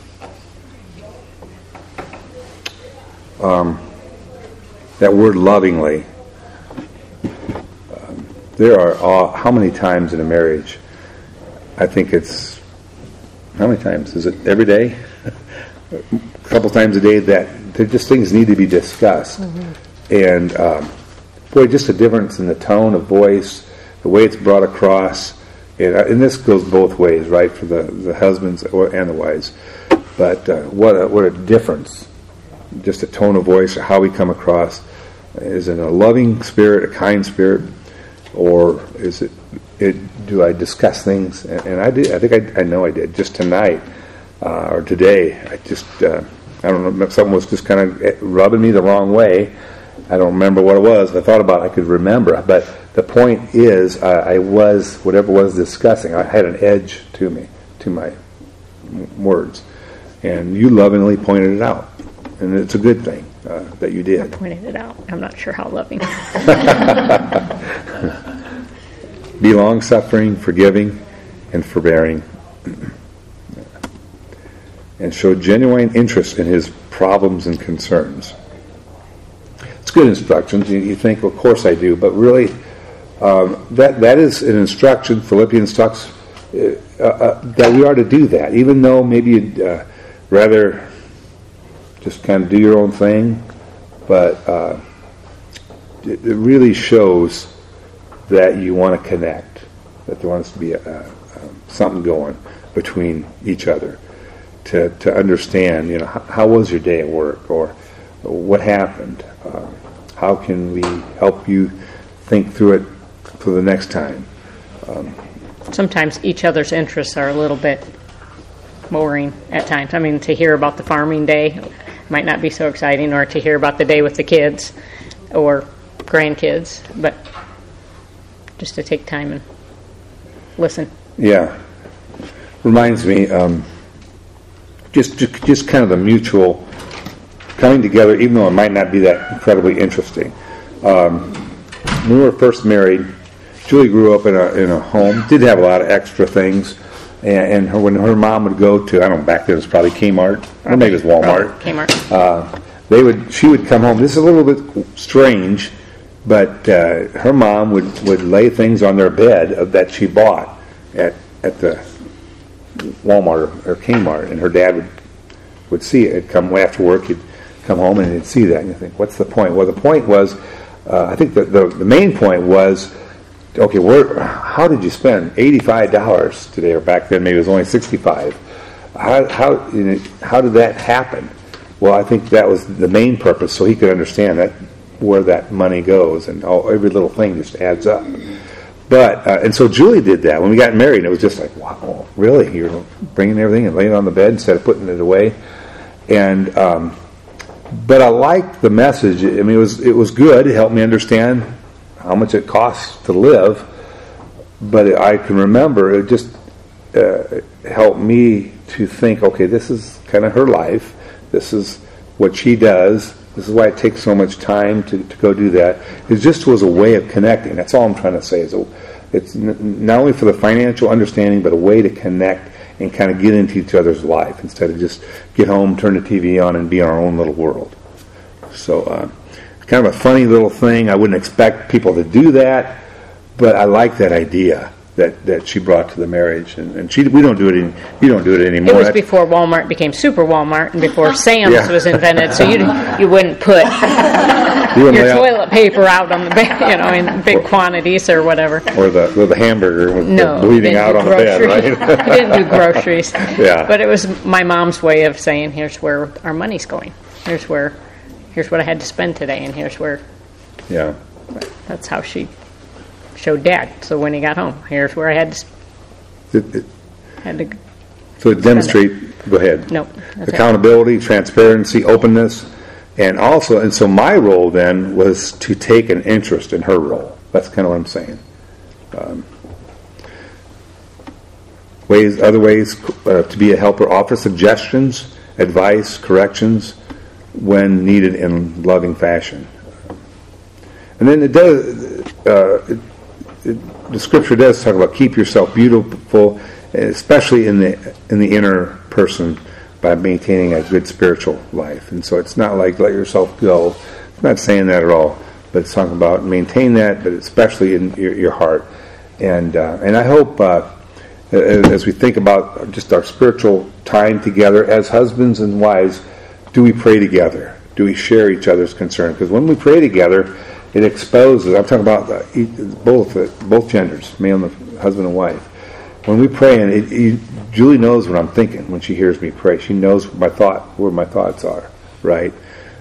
Um, that word lovingly. Um, there are uh, how many times in a marriage? I think it's how many times? Is it every day? A couple times a day that there just things need to be discussed. Mm-hmm. And um, boy, just a difference in the tone of voice, the way it's brought across, and, uh, and this goes both ways, right, for the, the husbands or, and the wives. But uh, what a, what a difference, just a tone of voice, or how we come across. Is it a loving spirit, a kind spirit, or is it? it do I discuss things? And, and I did. I think I, I know I did. Just tonight uh, or today, I just uh, I don't know. Someone was just kind of rubbing me the wrong way. I don't remember what it was. If I thought about it, I could remember. But the point is, uh, I was whatever was discussing. I had an edge to me, to my words, and you lovingly pointed it out, and it's a good thing uh, that you did. I pointed it out. I'm not sure how loving. Be long-suffering, forgiving, and forbearing, and show genuine interest in his problems and concerns. It's good instructions. You, you think, well, of course I do, but really, um, that that is an instruction. Philippians talks uh, uh, that we are to do that, even though maybe you'd uh, rather just kind of do your own thing, but uh, it, it really shows that you want to connect, that there wants to be a, a, something going between each other, to to understand, you know, how, how was your day at work, or what happened. Uh, how can we help you think through it for the next time? Um, Sometimes each other's interests are a little bit boring at times. I mean, to hear about the farming day might not be so exciting, or to hear about the day with the kids or grandkids, but just to take time and listen. Yeah. Reminds me, um, just, just just kind of the mutual coming together, even though it might not be that incredibly interesting. Um, when we were first married, Julie grew up in a in a home, did have a lot of extra things, and, and her, when her mom would go to, I don't know, back then it was probably Kmart, or maybe it was Walmart. Oh, Kmart. Uh, they would, she would come home. This is a little bit strange, but uh, her mom would, would lay things on their bed of, that she bought at at the Walmart or, or Kmart, and her dad would would see it. He'd come after work, he'd come home and he'd see that, and you think, what's the point? Well, the point was, uh, I think the, the the main point was, okay, where, how did you spend eighty-five dollars today, or back then maybe it was only sixty-five? How how you know, how did that happen? Well, I think that was the main purpose, so he could understand that where that money goes, and all, every little thing just adds up. But uh, and so Julie did that when we got married. And it was just like, wow, really? You're bringing everything and laying it on the bed instead of putting it away. And um, but I liked the message. I mean, it was it was good. It helped me understand how much it costs to live. But it, I can remember it just uh, helped me to think, okay, this is kind of her life. This is what she does. This is why it takes so much time to, to go do that. It just was a way of connecting. That's all I'm trying to say. Is a, it's n- not only for the financial understanding, but a way to connect and kind of get into each other's life instead of just get home, turn the T V on, and be in our own little world. So uh, it's kind of a funny little thing. I wouldn't expect people to do that, but I like that idea that, that she brought to the marriage, and, and she we don't do it in, you don't do it anymore. It was before Walmart became Super Walmart, and before Sam's Yeah. was invented, so you you wouldn't put You wouldn't your lay out- toilet paper out on the bed, you know, in big quantities or whatever. or the or the hamburger with No, the bleeding didn't out do on the bed, groceries. right? I didn't do groceries. Yeah. But it was my mom's way of saying, here's where our money's going. Here's where, here's what I had to spend today, and here's where. Yeah. That's how she showed Dad. So when he got home, here's where I had to It, it, had to. so it demonstrate. Go ahead. No. that's it. Accountability, transparency, openness, and also, and so my role then was to take an interest in her role. That's kind of what I'm saying. Um, ways, other ways uh, to be a helper: offer suggestions, advice, corrections when needed in loving fashion. And then it does. Uh, it, it, the scripture does talk about keep yourself beautiful, especially in the in the inner person, by maintaining a good spiritual life. And so it's not like let yourself go. It's not saying that at all, but it's talking about maintain that, but especially in your, your heart. And uh, and I hope uh, as we think about just our spiritual time together as husbands and wives, do we pray together? Do we share each other's concern? Because when we pray together, it exposes. I'm talking about the, both both genders, male and husband and wife. When we pray, and it, it, Julie knows what I'm thinking when she hears me pray. She knows my thought, where my thoughts are, right?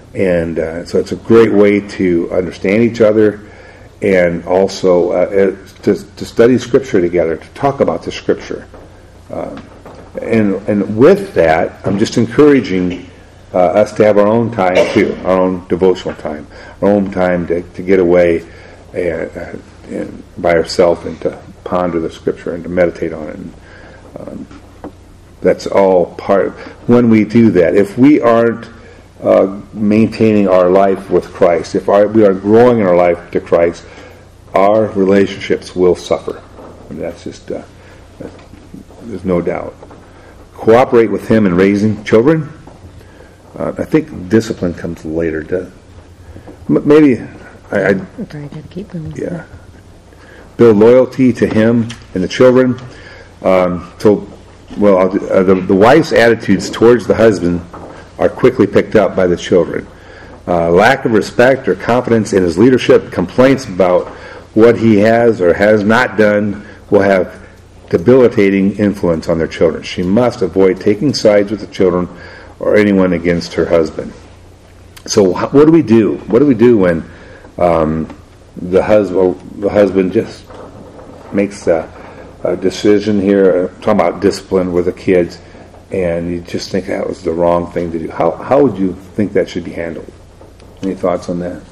And uh, so it's a great way to understand each other, and also uh, to, to study Scripture together, to talk about the Scripture. Um, and and with that, I'm just encouraging uh, us to have our own time too, our own devotional time, our own time to, to get away and, uh, and by ourselves and to ponder the Scripture and to meditate on it. And, um, that's all part. When we do that, if we aren't uh, maintaining our life with Christ, if our, we are growing in our life to Christ, our relationships will suffer. And that's just, uh, that's, there's no doubt. Cooperate with Him in raising children. Uh, I think discipline comes later. To, maybe, I, I Sorry, I got to keep moving. yeah. Build loyalty to Him and the children. Um, so, well, uh, the, the wife's attitudes towards the husband are quickly picked up by the children. Uh, lack of respect or confidence in his leadership, complaints about what he has or has not done will have debilitating influence on their children. She must avoid taking sides with the children or anyone against her husband. So what do we do? What do we do when um, the, hus- the husband just makes a, a decision here, uh, talking about discipline with the kids, and you just think that was the wrong thing to do? How, how would you think that should be handled? Any thoughts on that?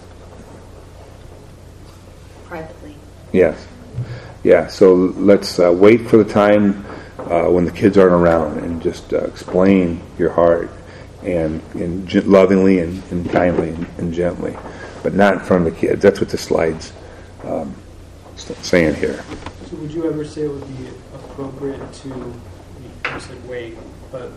Privately. Yes. Yeah, so let's uh, wait for the time uh, when the kids aren't around and just uh, explain your heart and, and g- lovingly and, and kindly and, and gently, but not in front of the kids. That's what the slide's um, saying here. So would you ever say it would be appropriate to, you said wait, but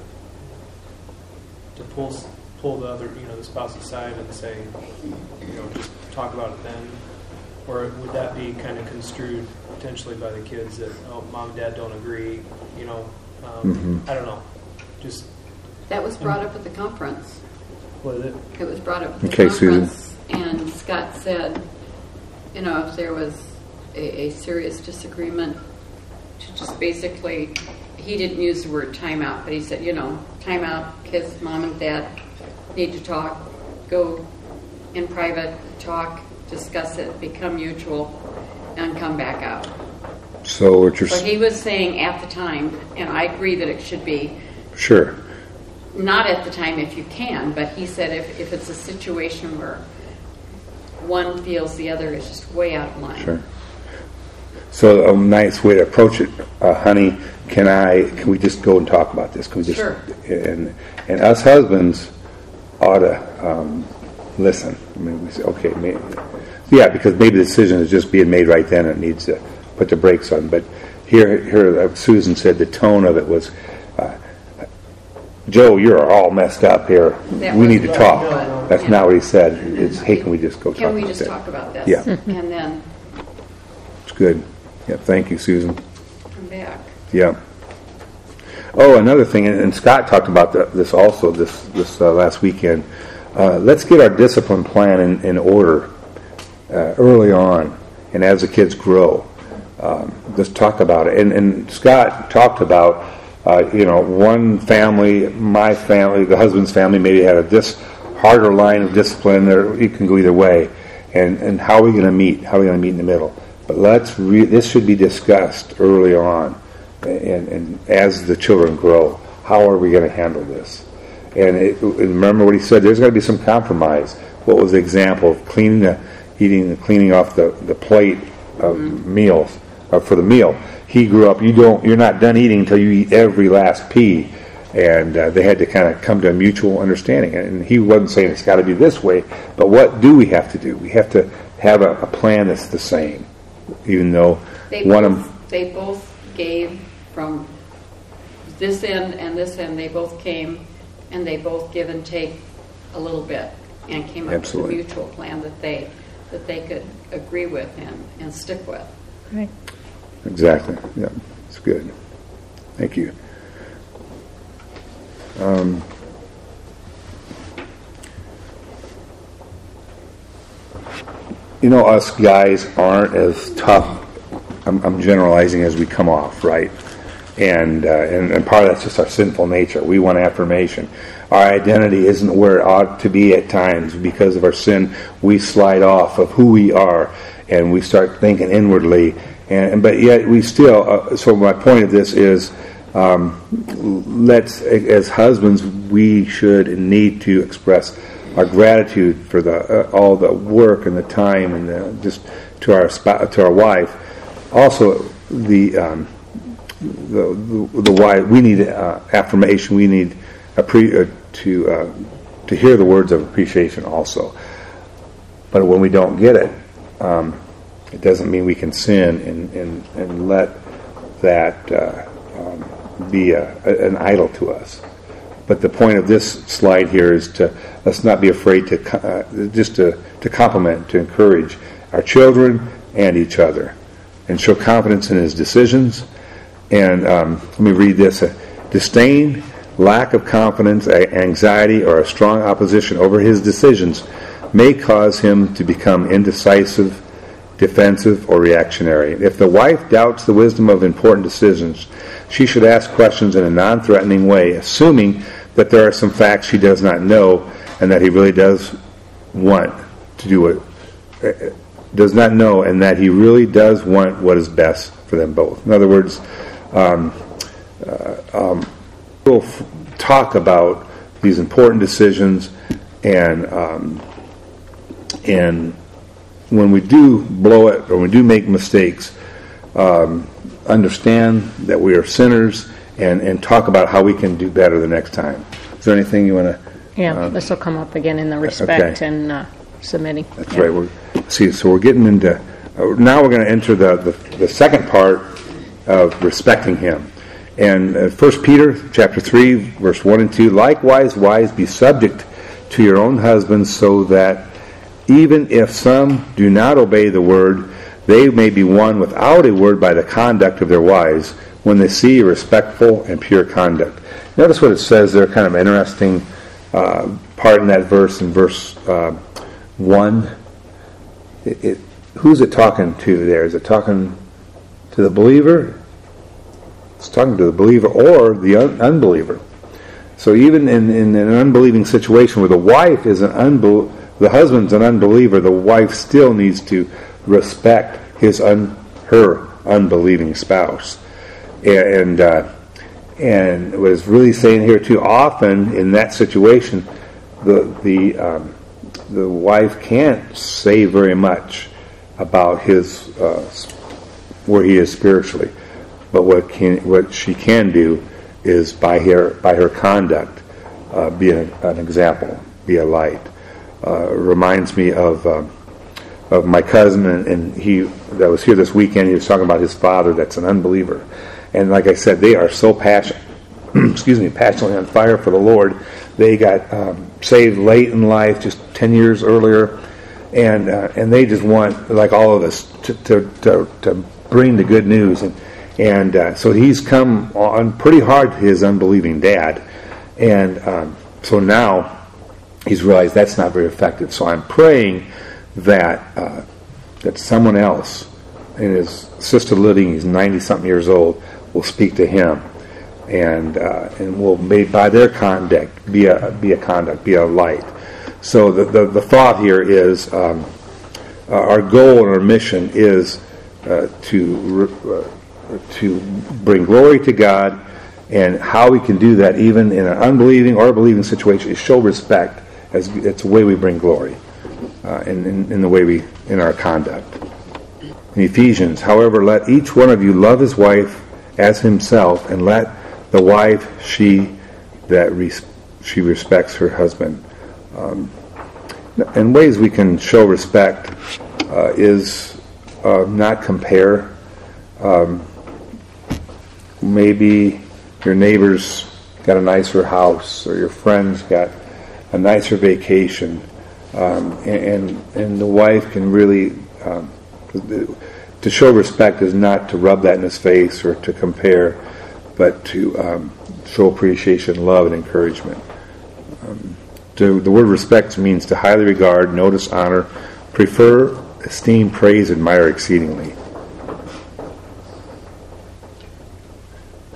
to pull pull the other, you know, the spouse aside and say, you know, just talk about it then? Or would that be kind of construed potentially by the kids that, oh, mom and dad don't agree, you know, um, Mm-hmm. I don't know, just, That was brought up at the conference. what is it? It was brought up at the Okay, Susan. conference, and Scott said, you know, if there was a, a serious disagreement, to just basically, he didn't use the word timeout, but he said, you know, timeout, kids, mom and dad need to talk, go in private, talk, discuss it, become mutual, and come back out. So what you're So he was saying at the time, and I agree that it should be sure. not at the time if you can, but he said if, if it's a situation where one feels the other is just way out of line. Sure. So a nice way to approach it, uh, honey, can I, can we just go and talk about this? Can we just, Sure. and, and us husbands ought to um, listen. I mean, we say, okay, maybe, yeah, because maybe the decision is just being made right then and it needs to put the brakes on. But here, here uh, Susan said the tone of it was, uh, Joe, you're all messed up here. That We was need to what- talk. what- That's yeah. not what he said. It's, hey, can we just go talk Can we about just that? talk about this? Yeah. And then It's good. Yeah, thank you, Susan. come back. Yeah. Oh, another thing, and, and Scott talked about the, this also this this uh, last weekend. Uh, let's get our discipline plan in, in order uh, early on, and as the kids grow, um, just talk about it. And, and Scott talked about, uh, you know, one family, my family, the husband's family, maybe had a dis harder line of discipline, or you can go either way. And and how are we going to meet? How are we going to meet in the middle? But let's re- this should be discussed early on. And, and as the children grow, how are we going to handle this? And, it, and remember what he said, there's going to be some compromise. What was the example of cleaning the, eating, cleaning off the, the plate of mm-hmm. meals, or for the meal? He grew up, you don't, you're not done eating until you eat every last pea. And uh, they had to kind of come to a mutual understanding. And he wasn't saying it's got to be this way, but what do we have to do? We have to have a, a plan that's the same, even though They one both, of them... they both gave from this end and this end. They both came and they both give and take a little bit and came up Absolutely. with a mutual plan that they that they could agree with and, and stick with. Right. Exactly. Yeah, it's good. Thank you. Um, you know, us guys aren't as tough, I'm, I'm generalizing, as we come off, right? And, uh, and and part of that's just our sinful nature. We want affirmation. Our identity isn't where it ought to be at times. Because of our sin, we slide off of who we are, and we start thinking inwardly. And but yet we still. Uh, so my point of this is, um, let's as husbands, we should and need to express our gratitude for the uh, all the work and the time and the, just to our spouse, to our wife. Also, the um, The, the, the why we need uh, affirmation. We need appre- uh, to uh, to hear the words of appreciation also. But when we don't get it, um, it doesn't mean we can sin and and, and let that uh, um, be a, a, an idol to us. But the point of this slide here is to let's not be afraid to uh, just to to compliment, to encourage our children and each other, and show confidence in his decisions. And um, let me read this. Uh, disdain, lack of confidence, anxiety, or a strong opposition over his decisions may cause him to become indecisive, defensive, or reactionary. If the wife doubts the wisdom of important decisions, she should ask questions in a non-threatening way, assuming that there are some facts she does not know and that he really does want to do it, uh, does not know, and that he really does want what is best for them both. In other words, Um, uh, um, we'll f- talk about these important decisions, and um, and when we do blow it or we do make mistakes, um, understand that we are sinners, and, and talk about how we can do better the next time. Is there anything you want to? Yeah, uh, this will come up again in the respect okay. and uh, submitting. That's yeah. right. We're see. So we're getting into uh, now. We're going to enter the, the the second part of respecting him. And uh, First Peter chapter three, verse one and two, likewise, wives, be subject to your own husbands, so that even if some do not obey the word, they may be won without a word by the conduct of their wives, when they see your respectful and pure conduct. Notice what it says there, kind of interesting uh, part in that verse, in verse uh, one. It, it, who's it talking to there? Is it talking to the believer? It's talking to the believer or the un- unbeliever. So even in, in an unbelieving situation where the wife is an unbel- the husband's an unbeliever, the wife still needs to respect his un- her unbelieving spouse. And uh, and what it's really saying here too, often in that situation, the the um, the wife can't say very much about his uh, where he is spiritually, but what can what she can do is by her by her conduct uh, be an, an example, be a light. Uh, reminds me of uh, of my cousin, and, and he that was here this weekend. He was talking about his father, that's an unbeliever, and like I said, they are so passionate, excuse me, passionately on fire for the Lord. They got um, saved late in life, just ten years earlier, and uh, and they just want, like all of us, to to to, to bring the good news, and and uh, so he's come on pretty hard to his unbelieving dad, and um, so now he's realized that's not very effective. So I'm praying that uh, that someone else in his assisted living, he's ninety something years old, will speak to him, and uh, and will maybe by their conduct be a be a conduct, be a light. So the the, the thought here is um, uh, our goal and our mission is uh, to uh, to bring glory to God, and how we can do that even in an unbelieving or believing situation is show respect, as it's the way we bring glory uh, in, in in the way we in our conduct. In Ephesians, however, let each one of you love his wife as himself, and let the wife she that res- she respects her husband. Um, and ways we can show respect uh, is uh, not compare. Um, maybe your neighbor's got a nicer house, or your friend's got a nicer vacation, um, and, and and the wife can really um, to show respect is not to rub that in his face or to compare, but to um, show appreciation, love, and encouragement. Um, to, the word respect means to highly regard, notice, honor, prefer, esteem, praise, admire exceedingly.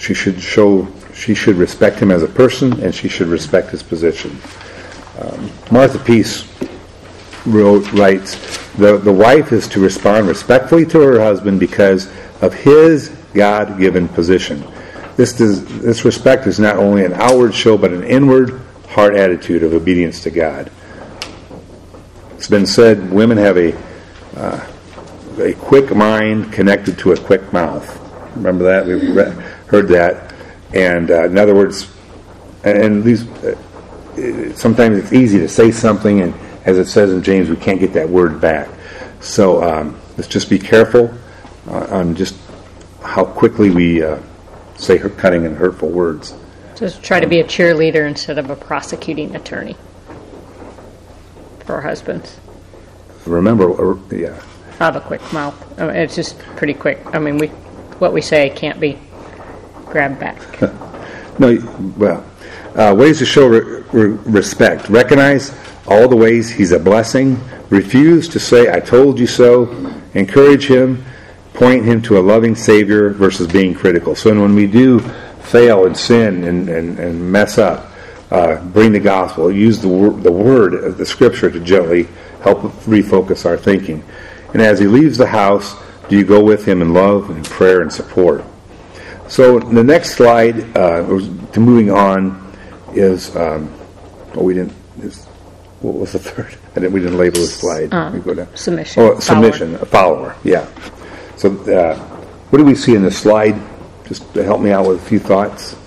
she should show, she should respect him as a person, and she should respect his position. Um, Martha Peace wrote, writes, the, the wife is to respond respectfully to her husband because of his God-given position. This, does, this respect is not only an outward show, but an inward heart attitude of obedience to God. It's been said women have a uh, a quick mind connected to a quick mouth. Remember that? We've read, heard that. And uh, in other words, and, and these uh, sometimes it's easy to say something, and as it says in James, we can't get that word back. So um, let's just be careful uh, on just how quickly we uh, say cutting and hurtful words. Just try to be a cheerleader instead of a prosecuting attorney for our husbands. Remember, uh, yeah. I have a quick mouth. I mean, it's just pretty quick. I mean, we what we say can't be grabbed back. No, well, uh, ways to show re- re- respect. Recognize all the ways he's a blessing. Refuse to say, I told you so. Encourage him. Point him to a loving Savior versus being critical. So when we do fail and sin and, and, and mess up, uh, bring the gospel. Use the, wor- the word of the Scripture to gently help refocus our thinking. And as he leaves the house, do you go with him in love and in prayer and support? So the next slide, uh, to moving on, is um, oh we didn't. Is, what was the third? I didn't. We didn't label the slide. Um, we go down. Submission. Oh, submission. A follower. Yeah. So uh, what do we see in this slide? Just to help me out with a few thoughts.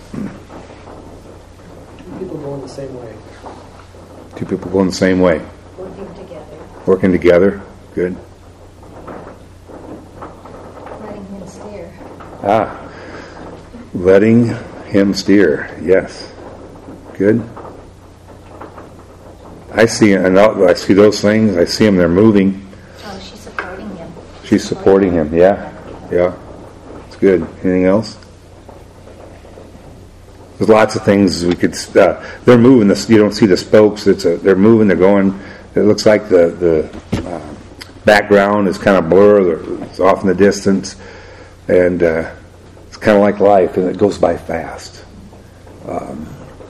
People going the same way. Two people going the same way. Working together. Working together. Good. Letting him steer. Ah, letting him steer. Yes, good. I see, and I see those things. I see them. They're moving. Oh, she's supporting him. She's supporting him. Yeah, yeah. It's good. Anything else? There's lots of things we could. Uh, they're moving. This you don't see the spokes. It's a. They're moving. They're going. It looks like the the uh, background is kind of blur. It's off in the distance, and. Uh, It's kind of like life, and it goes by fast. Um,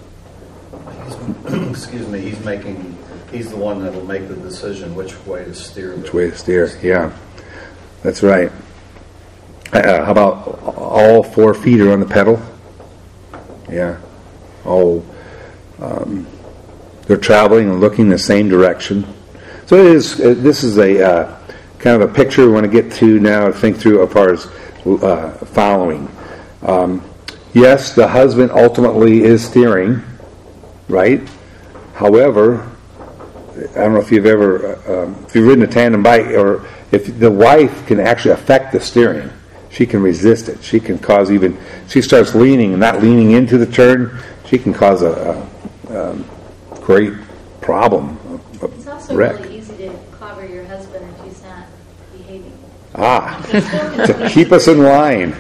he's, excuse me, he's making, he's the one that will make the decision which way to steer. which way to steer, yeah. That's right. Uh, how about all four feet are on the pedal? Yeah. Oh, um, they're traveling and looking the same direction. So it is. Uh, this is a uh, kind of a picture we want to get to now to think through as far as uh, following. Um, yes, the husband ultimately is steering, right? However, I don't know if you've ever, uh, um, if you've ridden a tandem bike, or if the wife can actually affect the steering. She can resist it. She can cause even, she starts leaning and not leaning into the turn, she can cause a, a, a great problem. A, a It's also wreck. really easy to clobber your husband if he's not behaving. Ah, to keep us in line.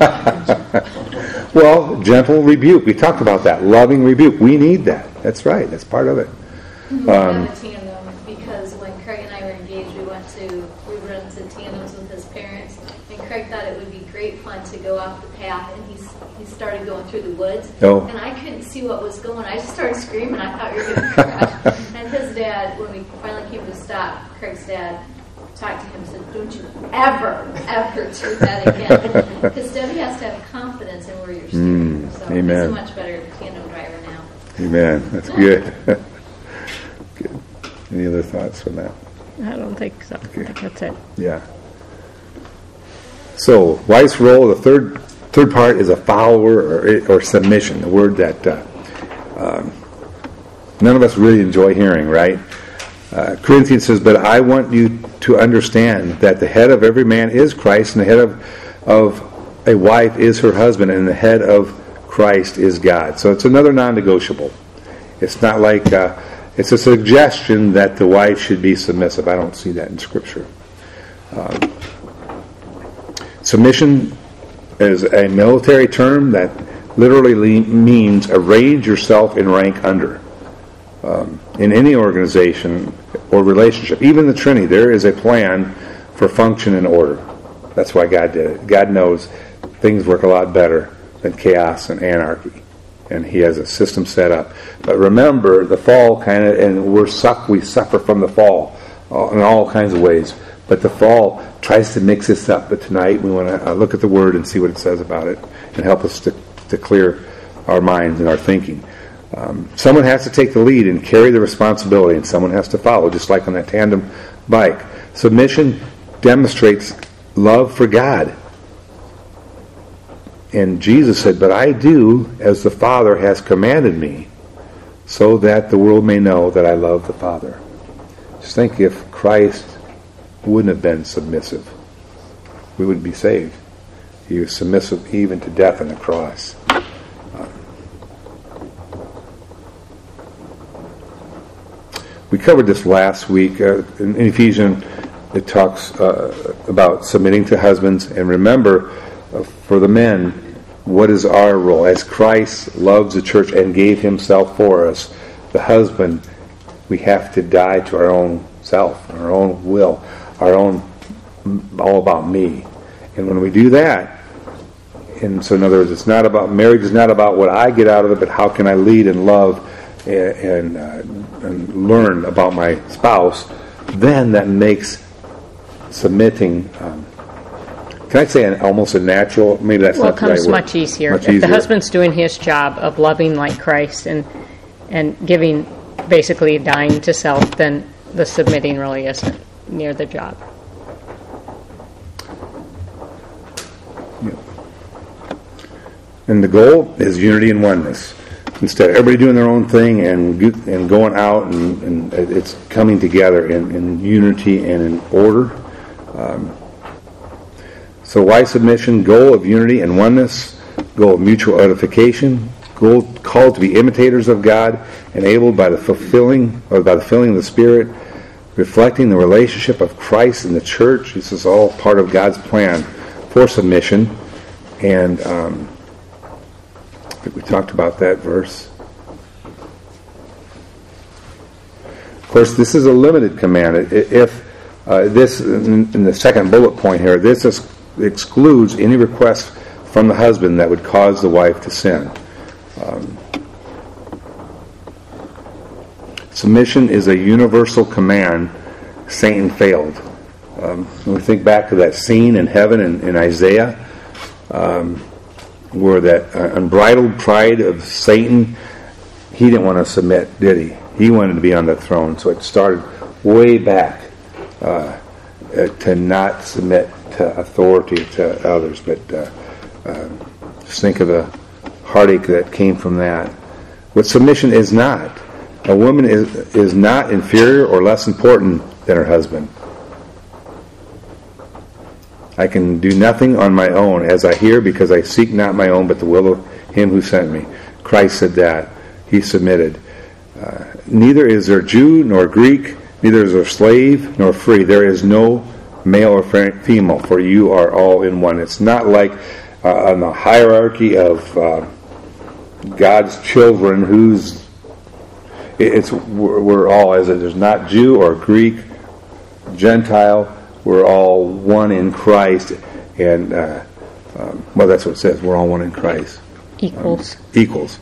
Well, gentle rebuke. We talked about that. Loving rebuke. We need that. That's right. That's part of it. We Um, have a tandem because when Craig and I were engaged, we went to we went to tandems with his parents, and Craig thought it would be great fun to go off the path, and he he started going through the woods, Oh. and I couldn't see what was going. I just started screaming. I thought we were going to crash. And his dad, when we finally came to a stop, Craig's dad talked to him and said, "Don't you ever, ever do that again," because Debbie has to have confidence in where you're steering. Mm, so amen. he's a much better tandem driver now. Amen. That's good. Good. Any other thoughts on that? I don't think so. I think that's it. Yeah. So, wife's role, the third third part is a follower or, or submission, the word that uh, um, none of us really enjoy hearing, right? Uh, Corinthians says, but I want you to understand that the head of every man is Christ, and the head of, of a wife is her husband, and the head of Christ is God. So it's another non-negotiable. It's not like, uh, it's a suggestion that the wife should be submissive. I don't see that in Scripture. Um, submission is a military term that literally means arrange yourself in rank under. Um, in any organization or relationship, even the Trinity, there is a plan for function and order. That's why God did it. God knows things work a lot better than chaos and anarchy. And he has a system set up. But remember, the fall kind of, and we're suck, we suffer from the fall uh, in all kinds of ways. But the fall tries to mix this up. But tonight we want to uh, look at the Word and see what it says about it and help us to, to clear our minds and our thinking. Um, someone has to take the lead and carry the responsibility, and someone has to follow, just like on that tandem bike. Submission demonstrates love for God. And Jesus said, "But I do as the Father has commanded me, so that the world may know that I love the Father." Just think if Christ wouldn't have been submissive, we wouldn't be saved. He was submissive even to death on the cross. We covered this last week. Uh, in Ephesians, it talks uh, about submitting to husbands. And remember, uh, for the men, what is our role? As Christ loves the church and gave himself for us, the husband, we have to die to our own self, our own will, our own, all about me. And when we do that, and so in other words, it's not about, marriage is not about what I get out of it, but how can I lead and love and, and, uh, and learn about my spouse, then that makes submitting, um, can I say an, almost a natural, maybe that's well, not the right word. Well, it comes much easier. Much if easier. the husband's doing his job of loving like Christ and and giving, basically dying to self, then the submitting really isn't near the job. Yeah. And the goal is unity and oneness. Instead of everybody doing their own thing and and going out, and, and it's coming together in, in unity and in order. Um, so why submission? Goal of unity and oneness. Goal of mutual edification. Goal called to be imitators of God, enabled by the fulfilling or by the filling of the Spirit, reflecting the relationship of Christ and the church. This is all part of God's plan for submission. And um, I think we talked about that verse. Of course, this is a limited command. If uh, this, in, in the second bullet point here, this is, excludes any request from the husband that would cause the wife to sin. Um, submission is a universal command. Satan failed. Um, when we think back to that scene in heaven in, in Isaiah, um, where that uh, unbridled pride of Satan, he didn't want to submit, did he? He wanted to be on the throne. So it started way back uh, uh, to not submit to authority to others. But uh, uh, just think of the heartache that came from that. What submission is not. A woman is, is not inferior or less important than her husband. I can do nothing on my own as I hear, because I seek not my own, but the will of him who sent me. Christ said that. He submitted. Uh, neither is there Jew nor Greek, neither is there slave nor free. There is no male or female, for you are all in one. It's not like uh, on the hierarchy of uh, God's children, who's it's we're, we're all, as it is not Jew or Greek, Gentile. We're all one in Christ, and uh, um, well, that's what it says. We're all one in Christ. Equals. Um, equals.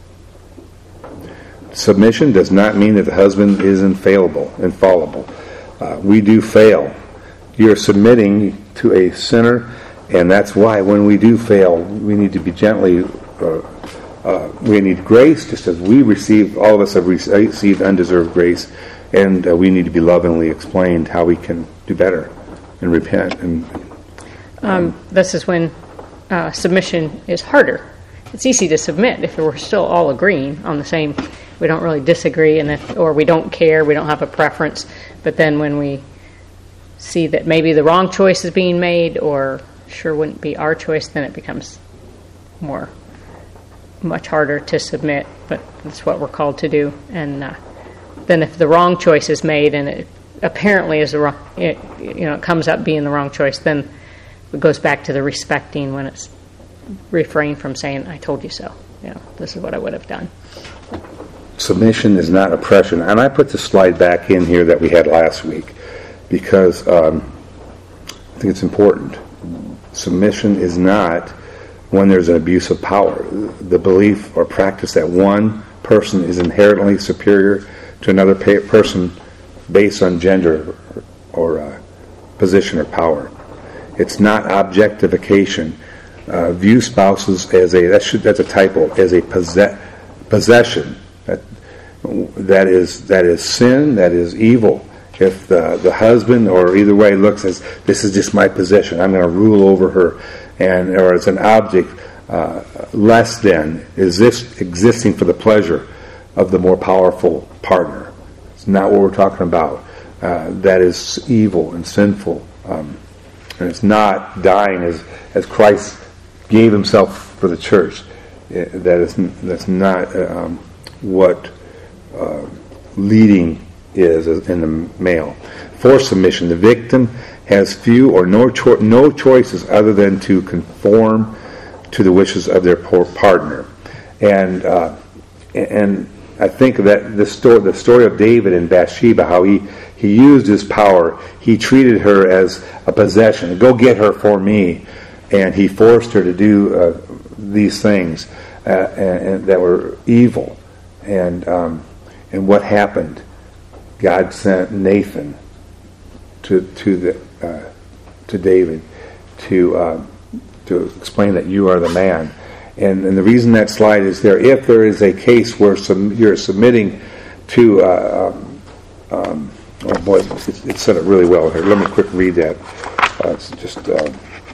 Submission does not mean that the husband is infallible. Infallible. Uh, we do fail. You're submitting to a sinner, and that's why when we do fail, we need to be gently. Uh, uh, we need grace, just as we receive. All of us have received undeserved grace. And uh, we need to be lovingly explained how we can do better and repent. And um, um, this is when uh, submission is harder. It's easy to submit if we're still all agreeing on the same. We don't really disagree, and if, or we don't care. We don't have a preference. But then when we see that maybe the wrong choice is being made, or sure wouldn't be our choice, then it becomes more, much harder to submit. But that's what we're called to do, and. Uh, Then if the wrong choice is made, and it apparently is the wrong, it, you know, it comes up being the wrong choice, then it goes back to the respecting, when it's refrain from saying, "I told you so." You know, this is what I would have done. Submission is not oppression. And I put the slide back in here that we had last week because um, I think it's important. Submission is not when there's an abuse of power. The belief or practice that one person is inherently superior to another pa- person based on gender or, or uh, position or power. It's not objectification. Uh, view spouses as a that should that's a typo as a possess, possession. That that is that is sin. That is evil. If the the husband or either way looks as this is just my possession, I'm going to rule over her, and or it's an object uh, less than is this existing for the pleasure of the more powerful partner. It's not what we're talking about. Uh, that is evil and sinful, um, and it's not dying as as Christ gave himself for the church. That is that's not um, what uh, leading is in the male. Forced submission. The victim has few or no cho- no choices other than to conform to the wishes of their poor partner. And uh, and I think that the story the story of David and Bathsheba, how he he used his power, he treated her as a possession. Go get her for me. And he forced her to do uh, these things uh, and, and that were evil. And um, and what happened? God sent Nathan to to the uh, to David to uh, to explain that you are the man. And and the reason that slide is there, if there is a case where some, you're submitting to, uh, um, um, oh boy, it, it said it really well here. Let me quick read that. Uh, it's just. Uh,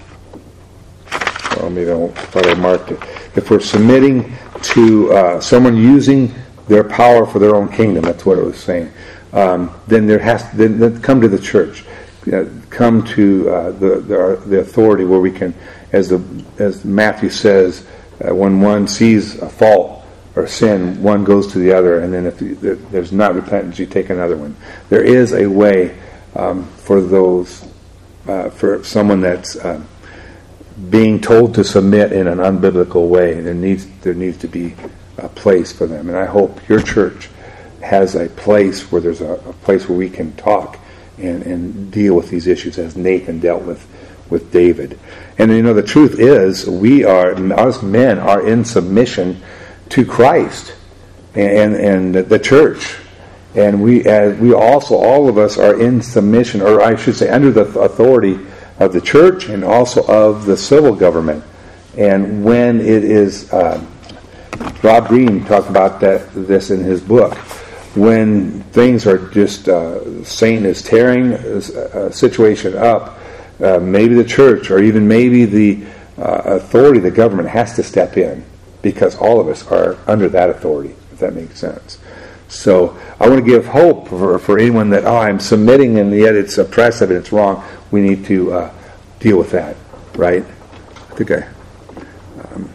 Well, maybe I won't, thought I marked it. If we're submitting to uh, someone using their power for their own kingdom, that's what it was saying. Um, then there has then, then come to the church, uh, come to uh, the, the the authority where we can, as the as Matthew says, uh, when one sees a fault or sin, one goes to the other, and then if there's not repentance, you take another one. There is a way um, for those uh, for someone that's. Uh, being told to submit in an unbiblical way. There needs there needs to be a place for them. And I hope your church has a place where there's a, a place where we can talk and, and deal with these issues as Nathan dealt with, with David. And you know, the truth is, we are, us men are in submission to Christ and, and the church. And we, as we also, all of us are in submission, or I should say, under the authority of the church and also of the civil government. And when it is, uh, Rob Green talked about that this in his book, when things are just, uh, Satan is tearing a, a situation up, uh, maybe the church or even maybe the uh, authority, the government has to step in, because all of us are under that authority, if that makes sense. So I want to give hope for, for anyone that, oh, I'm submitting and yet it's oppressive and it's wrong. We need to uh, deal with that, right? I think I, um,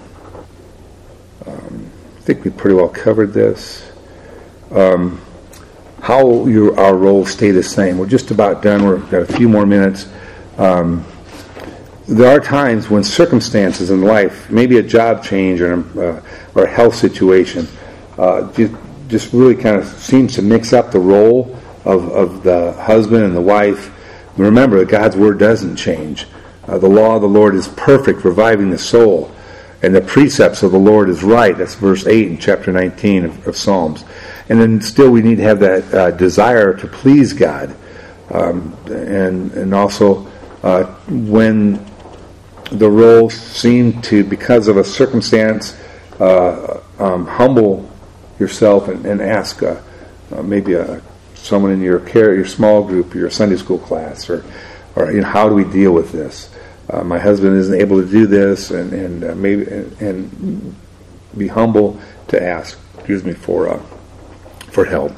um, I think we pretty well covered this. Um, how your, our roles stay the same. We're just about done. We've got a few more minutes. Um, there are times when circumstances in life, maybe a job change or, uh, or a health situation, uh, just, just really kind of seems to mix up the role of, of the husband and the wife. Remember that God's word doesn't change. Uh, the law of the Lord is perfect, reviving the soul. And the precepts of the Lord is right. That's verse eight in chapter nineteen of, of Psalms. And then still we need to have that uh, desire to please God. Um, and, and also uh, when the roles seem to, because of a circumstance, uh, um, humble yourself and, and ask uh, uh, maybe a someone in your care, your small group, your Sunday school class, or, or you know, how do we deal with this? Uh, my husband isn't able to do this, and and uh, maybe and, and be humble to ask, excuse me, for uh, for help.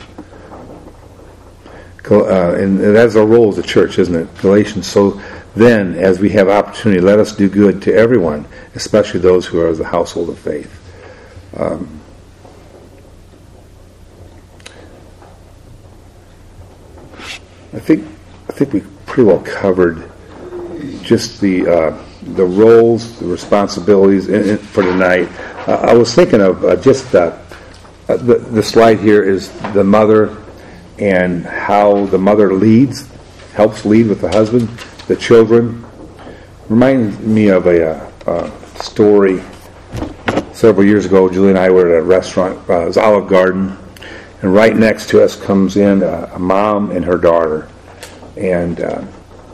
Uh, and that's our role as a church, isn't it? Galatians. So then, as we have opportunity, let us do good to everyone, especially those who are of the household of faith. Um, I think I think we pretty well covered just the uh, the roles, the responsibilities in, in, for tonight. Uh, I was thinking of uh, just uh, uh, the the slide here is the mother and how the mother leads, helps lead with the husband, the children. Reminds me of a uh, uh, story. Several years ago, Julie and I were at a restaurant. Uh, it was Olive Garden, and right next to us comes in a, a mom and her daughter, and uh,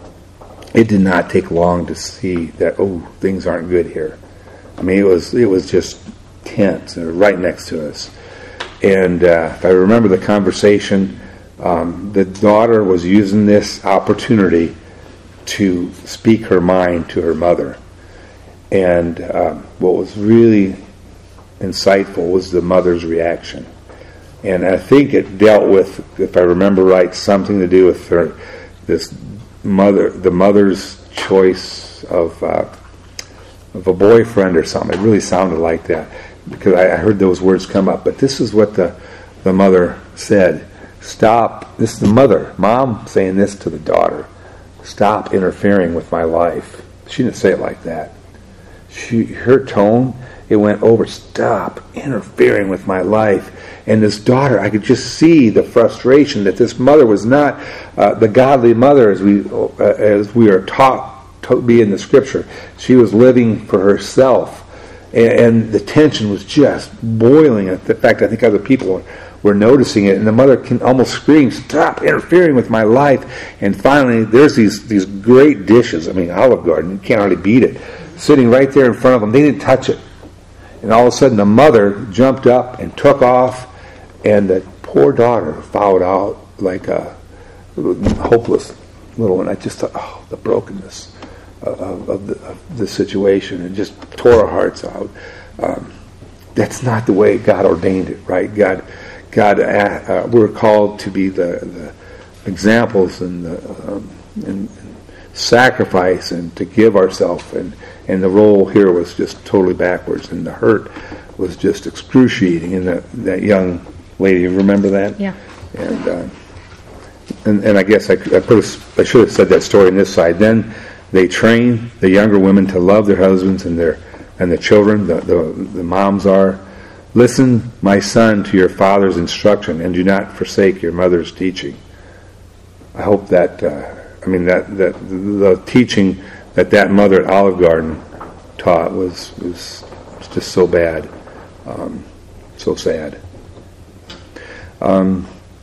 it did not take long to see that. Oh, things aren't good here. I mean, it was it was just tense, and right next to us. And uh, if I remember the conversation, um, the daughter was using this opportunity to speak her mind to her mother. And um, what was really insightful was the mother's reaction. And I think it dealt with, if I remember right, something to do with her, this mother, the mother's choice of uh, of a boyfriend or something. It really sounded like that, because I, I heard those words come up. But this is what the the mother said: "Stop." This is the mother, mom, saying this to the daughter. "Stop interfering with my life." She didn't say it like that. She, her tone, it went over. "Stop interfering with my life." And this daughter, I could just see the frustration that this mother was not uh, the godly mother as we uh, as we are taught to be in the Scripture. She was living for herself, and, and the tension was just boiling. In fact, I think other people were noticing it, and the mother can almost scream, "Stop interfering with my life!" And finally, there's these these great dishes. I mean, Olive Garden, you can't hardly beat it, sitting right there in front of them. They didn't touch it, and all of a sudden, the mother jumped up and took off. And the poor daughter fouled out like a hopeless little one. I just thought, oh, the brokenness of, of, the, of the situation, and just tore our hearts out. Um, that's not the way God ordained it, right? God, God, uh, uh, we're called to be the, the examples and the um, and, and sacrifice, and to give ourselves. And, and the role here was just totally backwards, and the hurt was just excruciating. And that that young lady, you remember that? Yeah. And uh, and, and I guess I, I put a, I should have said that story on this side. Then they train the younger women to love their husbands and their and the children. The, the the moms are, "Listen, my son, to your father's instruction, and do not forsake your mother's teaching." I hope that uh, I mean that that the teaching that that mother at Olive Garden taught was was, was just so bad, um, so sad. Um,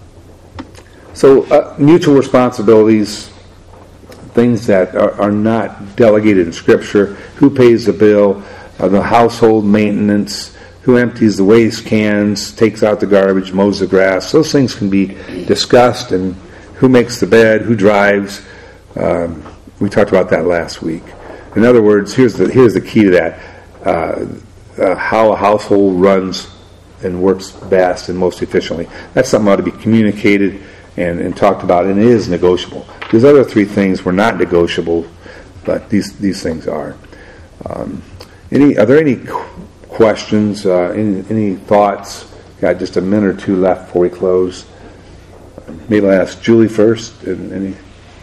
so uh, mutual responsibilities, things that are, are not delegated in Scripture. Who pays the bill? Uh, the household maintenance. Who empties the waste cans, takes out the garbage, mows the grass. Those things can be discussed. And who makes the bed? Who drives? Um, we talked about that last week. In other words, here's the here's the key to that: uh, uh, how a household runs and works best and most efficiently. That's something that ought to be communicated and, and talked about, and it is negotiable. These other three things were not negotiable, but these these things are. Um, any are there any questions? Uh, any, any thoughts? Got just a minute or two left before we close. Maybe I'll ask Julie first. And any?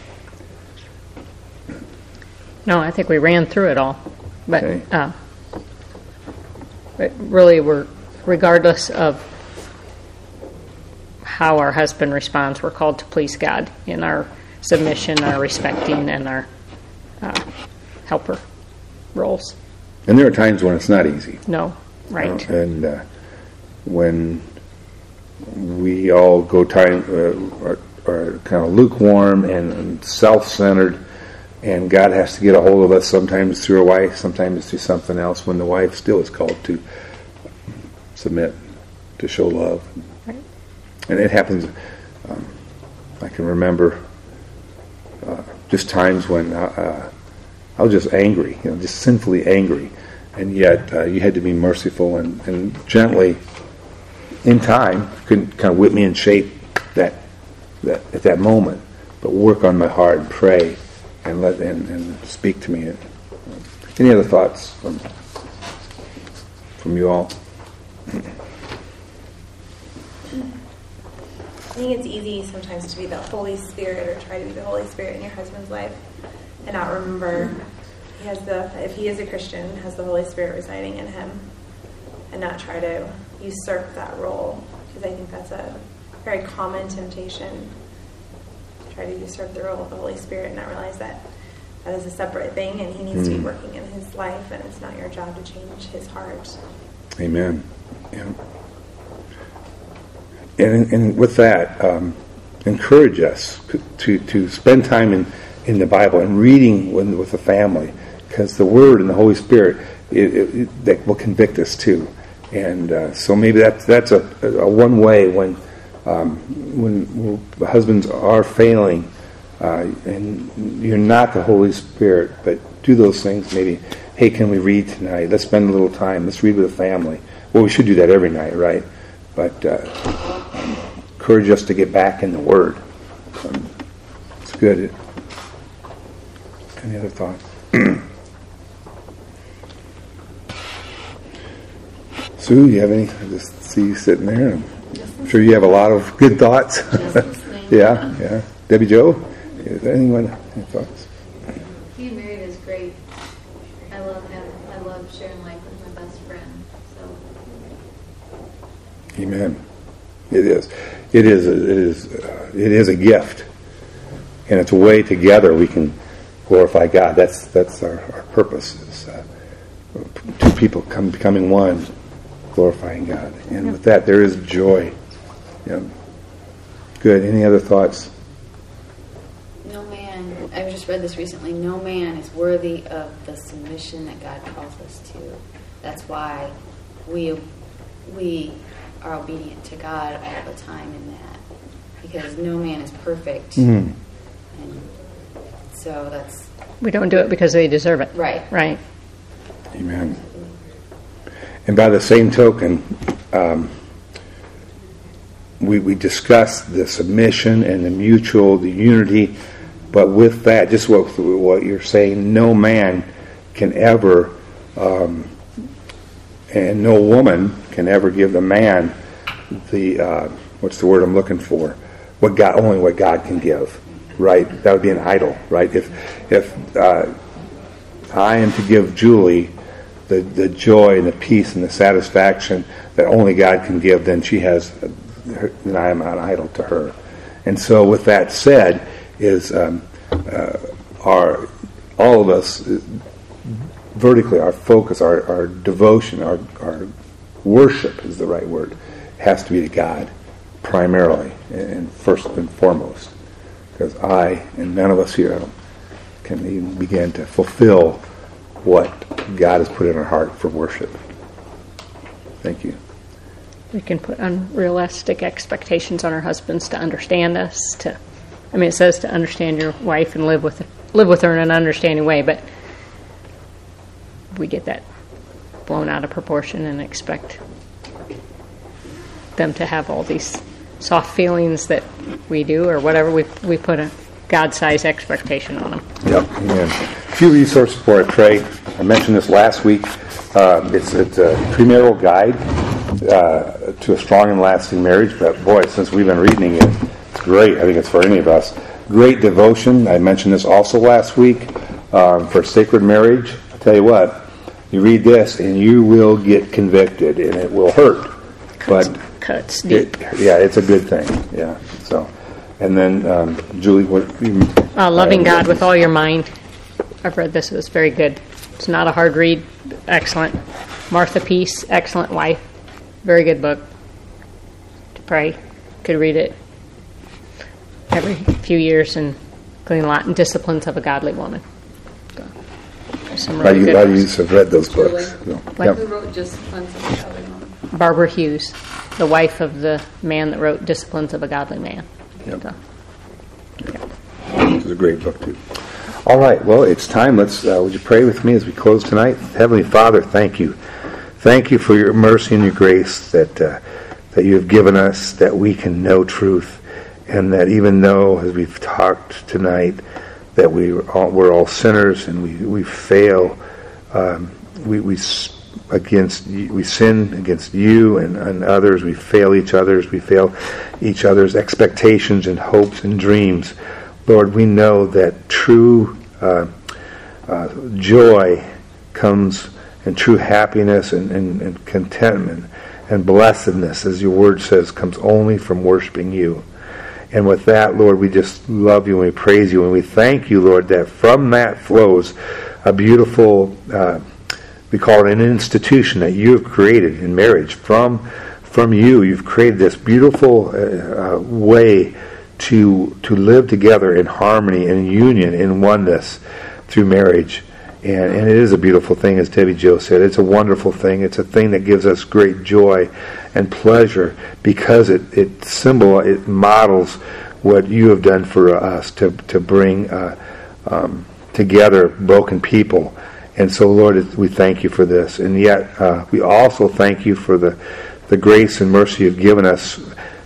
No, I think we ran through it all. But, Okay. uh, but really, we're, regardless of how our husband responds, we're called to please God in our submission, our respecting, and our uh, helper roles. And there are times when it's not easy. No, right. Uh, and uh, when we all go time uh, are, are kind of lukewarm and, and self-centered, and God has to get a hold of us, sometimes through a wife, sometimes through something else, when the wife still is called to submit, to show love. Right. And it happens, um, I can remember uh, just times when uh, uh, I was just angry, you know, just sinfully angry, and yet uh, you had to be merciful and, and gently, in time, could kind of whip me in shape that, that at that moment, but work on my heart and pray and let and, and speak to me. Any other thoughts from from you all? I think it's easy sometimes to be the Holy Spirit, or try to be the Holy Spirit in your husband's life, and not remember he has the if he is a Christian, has the Holy Spirit residing in him, and not try to usurp that role, because I think that's a very common temptation. Try to usurp the role of the Holy Spirit and not realize that that is a separate thing, and he needs mm. to be working in his life, and it's not your job to change his heart. Amen. Yeah. And, and with that, um, encourage us to, to spend time in, in the Bible and reading with, with the family, because the Word and the Holy Spirit it, it, it, that will convict us too. And uh, so maybe that's that's a, a one way when um, when the husbands are failing, uh, and you're not the Holy Spirit, but do those things. Maybe, hey, can we read tonight? Let's spend a little time. Let's read with the family. Well, we should do that every night, right? But uh, um, encourage us to get back in the Word. Um, it's good. Any other thoughts? Sue, you have any? I just see you sitting there. I'm sure you have a lot of good thoughts. yeah, yeah. Debbie Jo, is there anyone? Any thoughts? Being married is great. I love having, I love sharing life with my best friend. So. Amen. It is. It is. It is. Uh, it is a gift, and it's a way together we can glorify God. That's that's our, our purpose. Is uh, two people come becoming one, glorifying God. And with that, there is joy. Yeah. Good. Any other thoughts? No man, I just read this recently, no man is worthy of the submission that God calls us to. That's why we we are obedient to God all the time in that. Because no man is perfect. Mm-hmm. And so that's... We don't do it because they deserve it. Right. Right. Amen. And by the same token, um, we we discussed the submission and the mutual, the unity, but with that, just what what you're saying, no man can ever, um, and no woman can ever give the man the uh, what's the word I'm looking for? What God only what God can give, right? That would be an idol, right? If if uh, I am to give Julie the the joy and the peace and the satisfaction that only God can give, then she has, then I am an idol to her. And so, with that said, is um, uh, our all of us vertically, our focus, our, our devotion, our our worship is the right word, has to be to God primarily and first and foremost, because I and none of us here can even begin to fulfill what God has put in our heart for worship. Thank you. We can put unrealistic expectations on our husbands to understand us. To, I mean, it says to understand your wife and live with live with her in an understanding way, but we get that blown out of proportion and expect them to have all these soft feelings that we do, or whatever. We we put a God-sized expectation on them. Yep. Amen. A few resources before I pray. I mentioned this last week. Uh, it's, it's a premarital guide uh, to a strong and lasting marriage. But boy, since we've been reading it, it's great. I think it's for any of us. Great devotion. I mentioned this also last week um, for sacred marriage. I tell you what, you read this and you will get convicted, and it will hurt. Cuts, but cuts deep. It, yeah, it's a good thing. Yeah. So, and then um, Julie, what? You, uh, loving uh, God with all your mind. I've read this. It was very good. It's not a hard read. Excellent. Martha Peace, excellent wife. Very good book to pray. Could read it every few years and clean a lot. And Disciplines of a Godly Woman. So, some really a good lot of books. you have read those Julie, books. So, Like yep. Who wrote Disciplines of a Godly Woman? Barbara Hughes, the wife of the man that wrote Disciplines of a Godly Man. Yep. So, It's a great book too. All right, well, it's time. Let's. Uh, would you pray with me as we close tonight? Heavenly Father, thank you, thank you for your mercy and your grace that uh, that you have given us, that we can know truth, and that even though, as we've talked tonight, that we are all, we're all sinners and we we fail, um, we we against we sin against you and, and others. We fail each other's. We fail each other's expectations and hopes and dreams. Lord, we know that true uh, uh, joy comes, and true happiness and, and, and contentment and blessedness, as your word says, comes only from worshiping you. And with that, Lord, we just love you and we praise you and we thank you, Lord, that from that flows a beautiful, uh, we call it an institution that you have created in marriage. From from you, you've created this beautiful uh, uh, way to to live together in harmony and union, in oneness through marriage. And, and it is a beautiful thing, as Debbie Jo said. It's a wonderful thing. It's a thing that gives us great joy and pleasure because it it symbol it models what you have done for us to to bring uh, um, together broken people. And so, Lord, we thank you for this. And yet, uh, we also thank you for the the grace and mercy you've given us.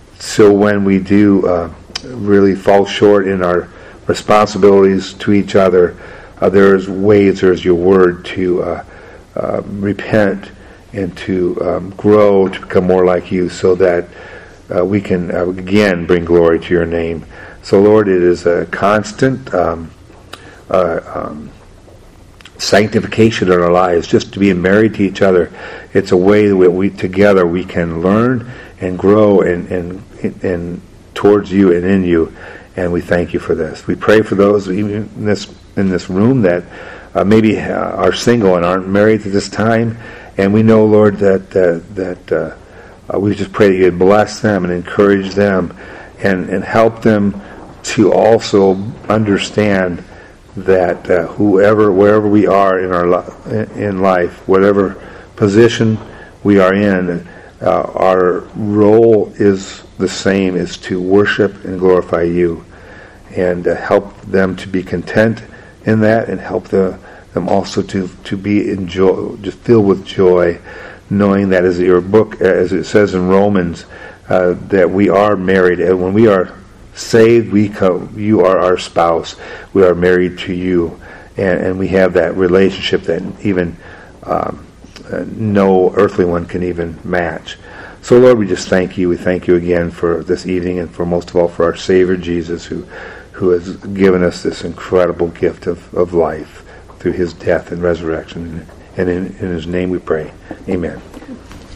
So when we do uh, really fall short in our responsibilities to each other, Uh, there's ways, there's your word to uh, uh, repent and to um, grow, to become more like you, so that uh, we can uh, again bring glory to your name. So, Lord, it is a constant um, uh, um, sanctification in our lives, just to be married to each other. It's a way that we together we can learn and grow and and and towards you and in you. And we thank you for this. We pray for those even in this in this room that uh, maybe uh, are single and aren't married at this time. And we know, Lord, that uh, that uh, uh, we just pray that you bless them and encourage them and, and help them to also understand that uh, whoever, wherever we are in our li- in life, whatever position we are in, uh, our role is the same, is to worship and glorify you, and uh, help them to be content in that, and help the, them also to, to be enjoy, just filled with joy, knowing that, as your book, as it says in Romans, uh, that we are married, and when we are saved, we come, you are our spouse. We are married to you, and, and we have that relationship that even um, uh, no earthly one can even match. So, Lord, we just thank you. We thank you again for this evening, and for most of all for our Savior Jesus, who who has given us this incredible gift of, of life through his death and resurrection. And in, in his name we pray. Amen.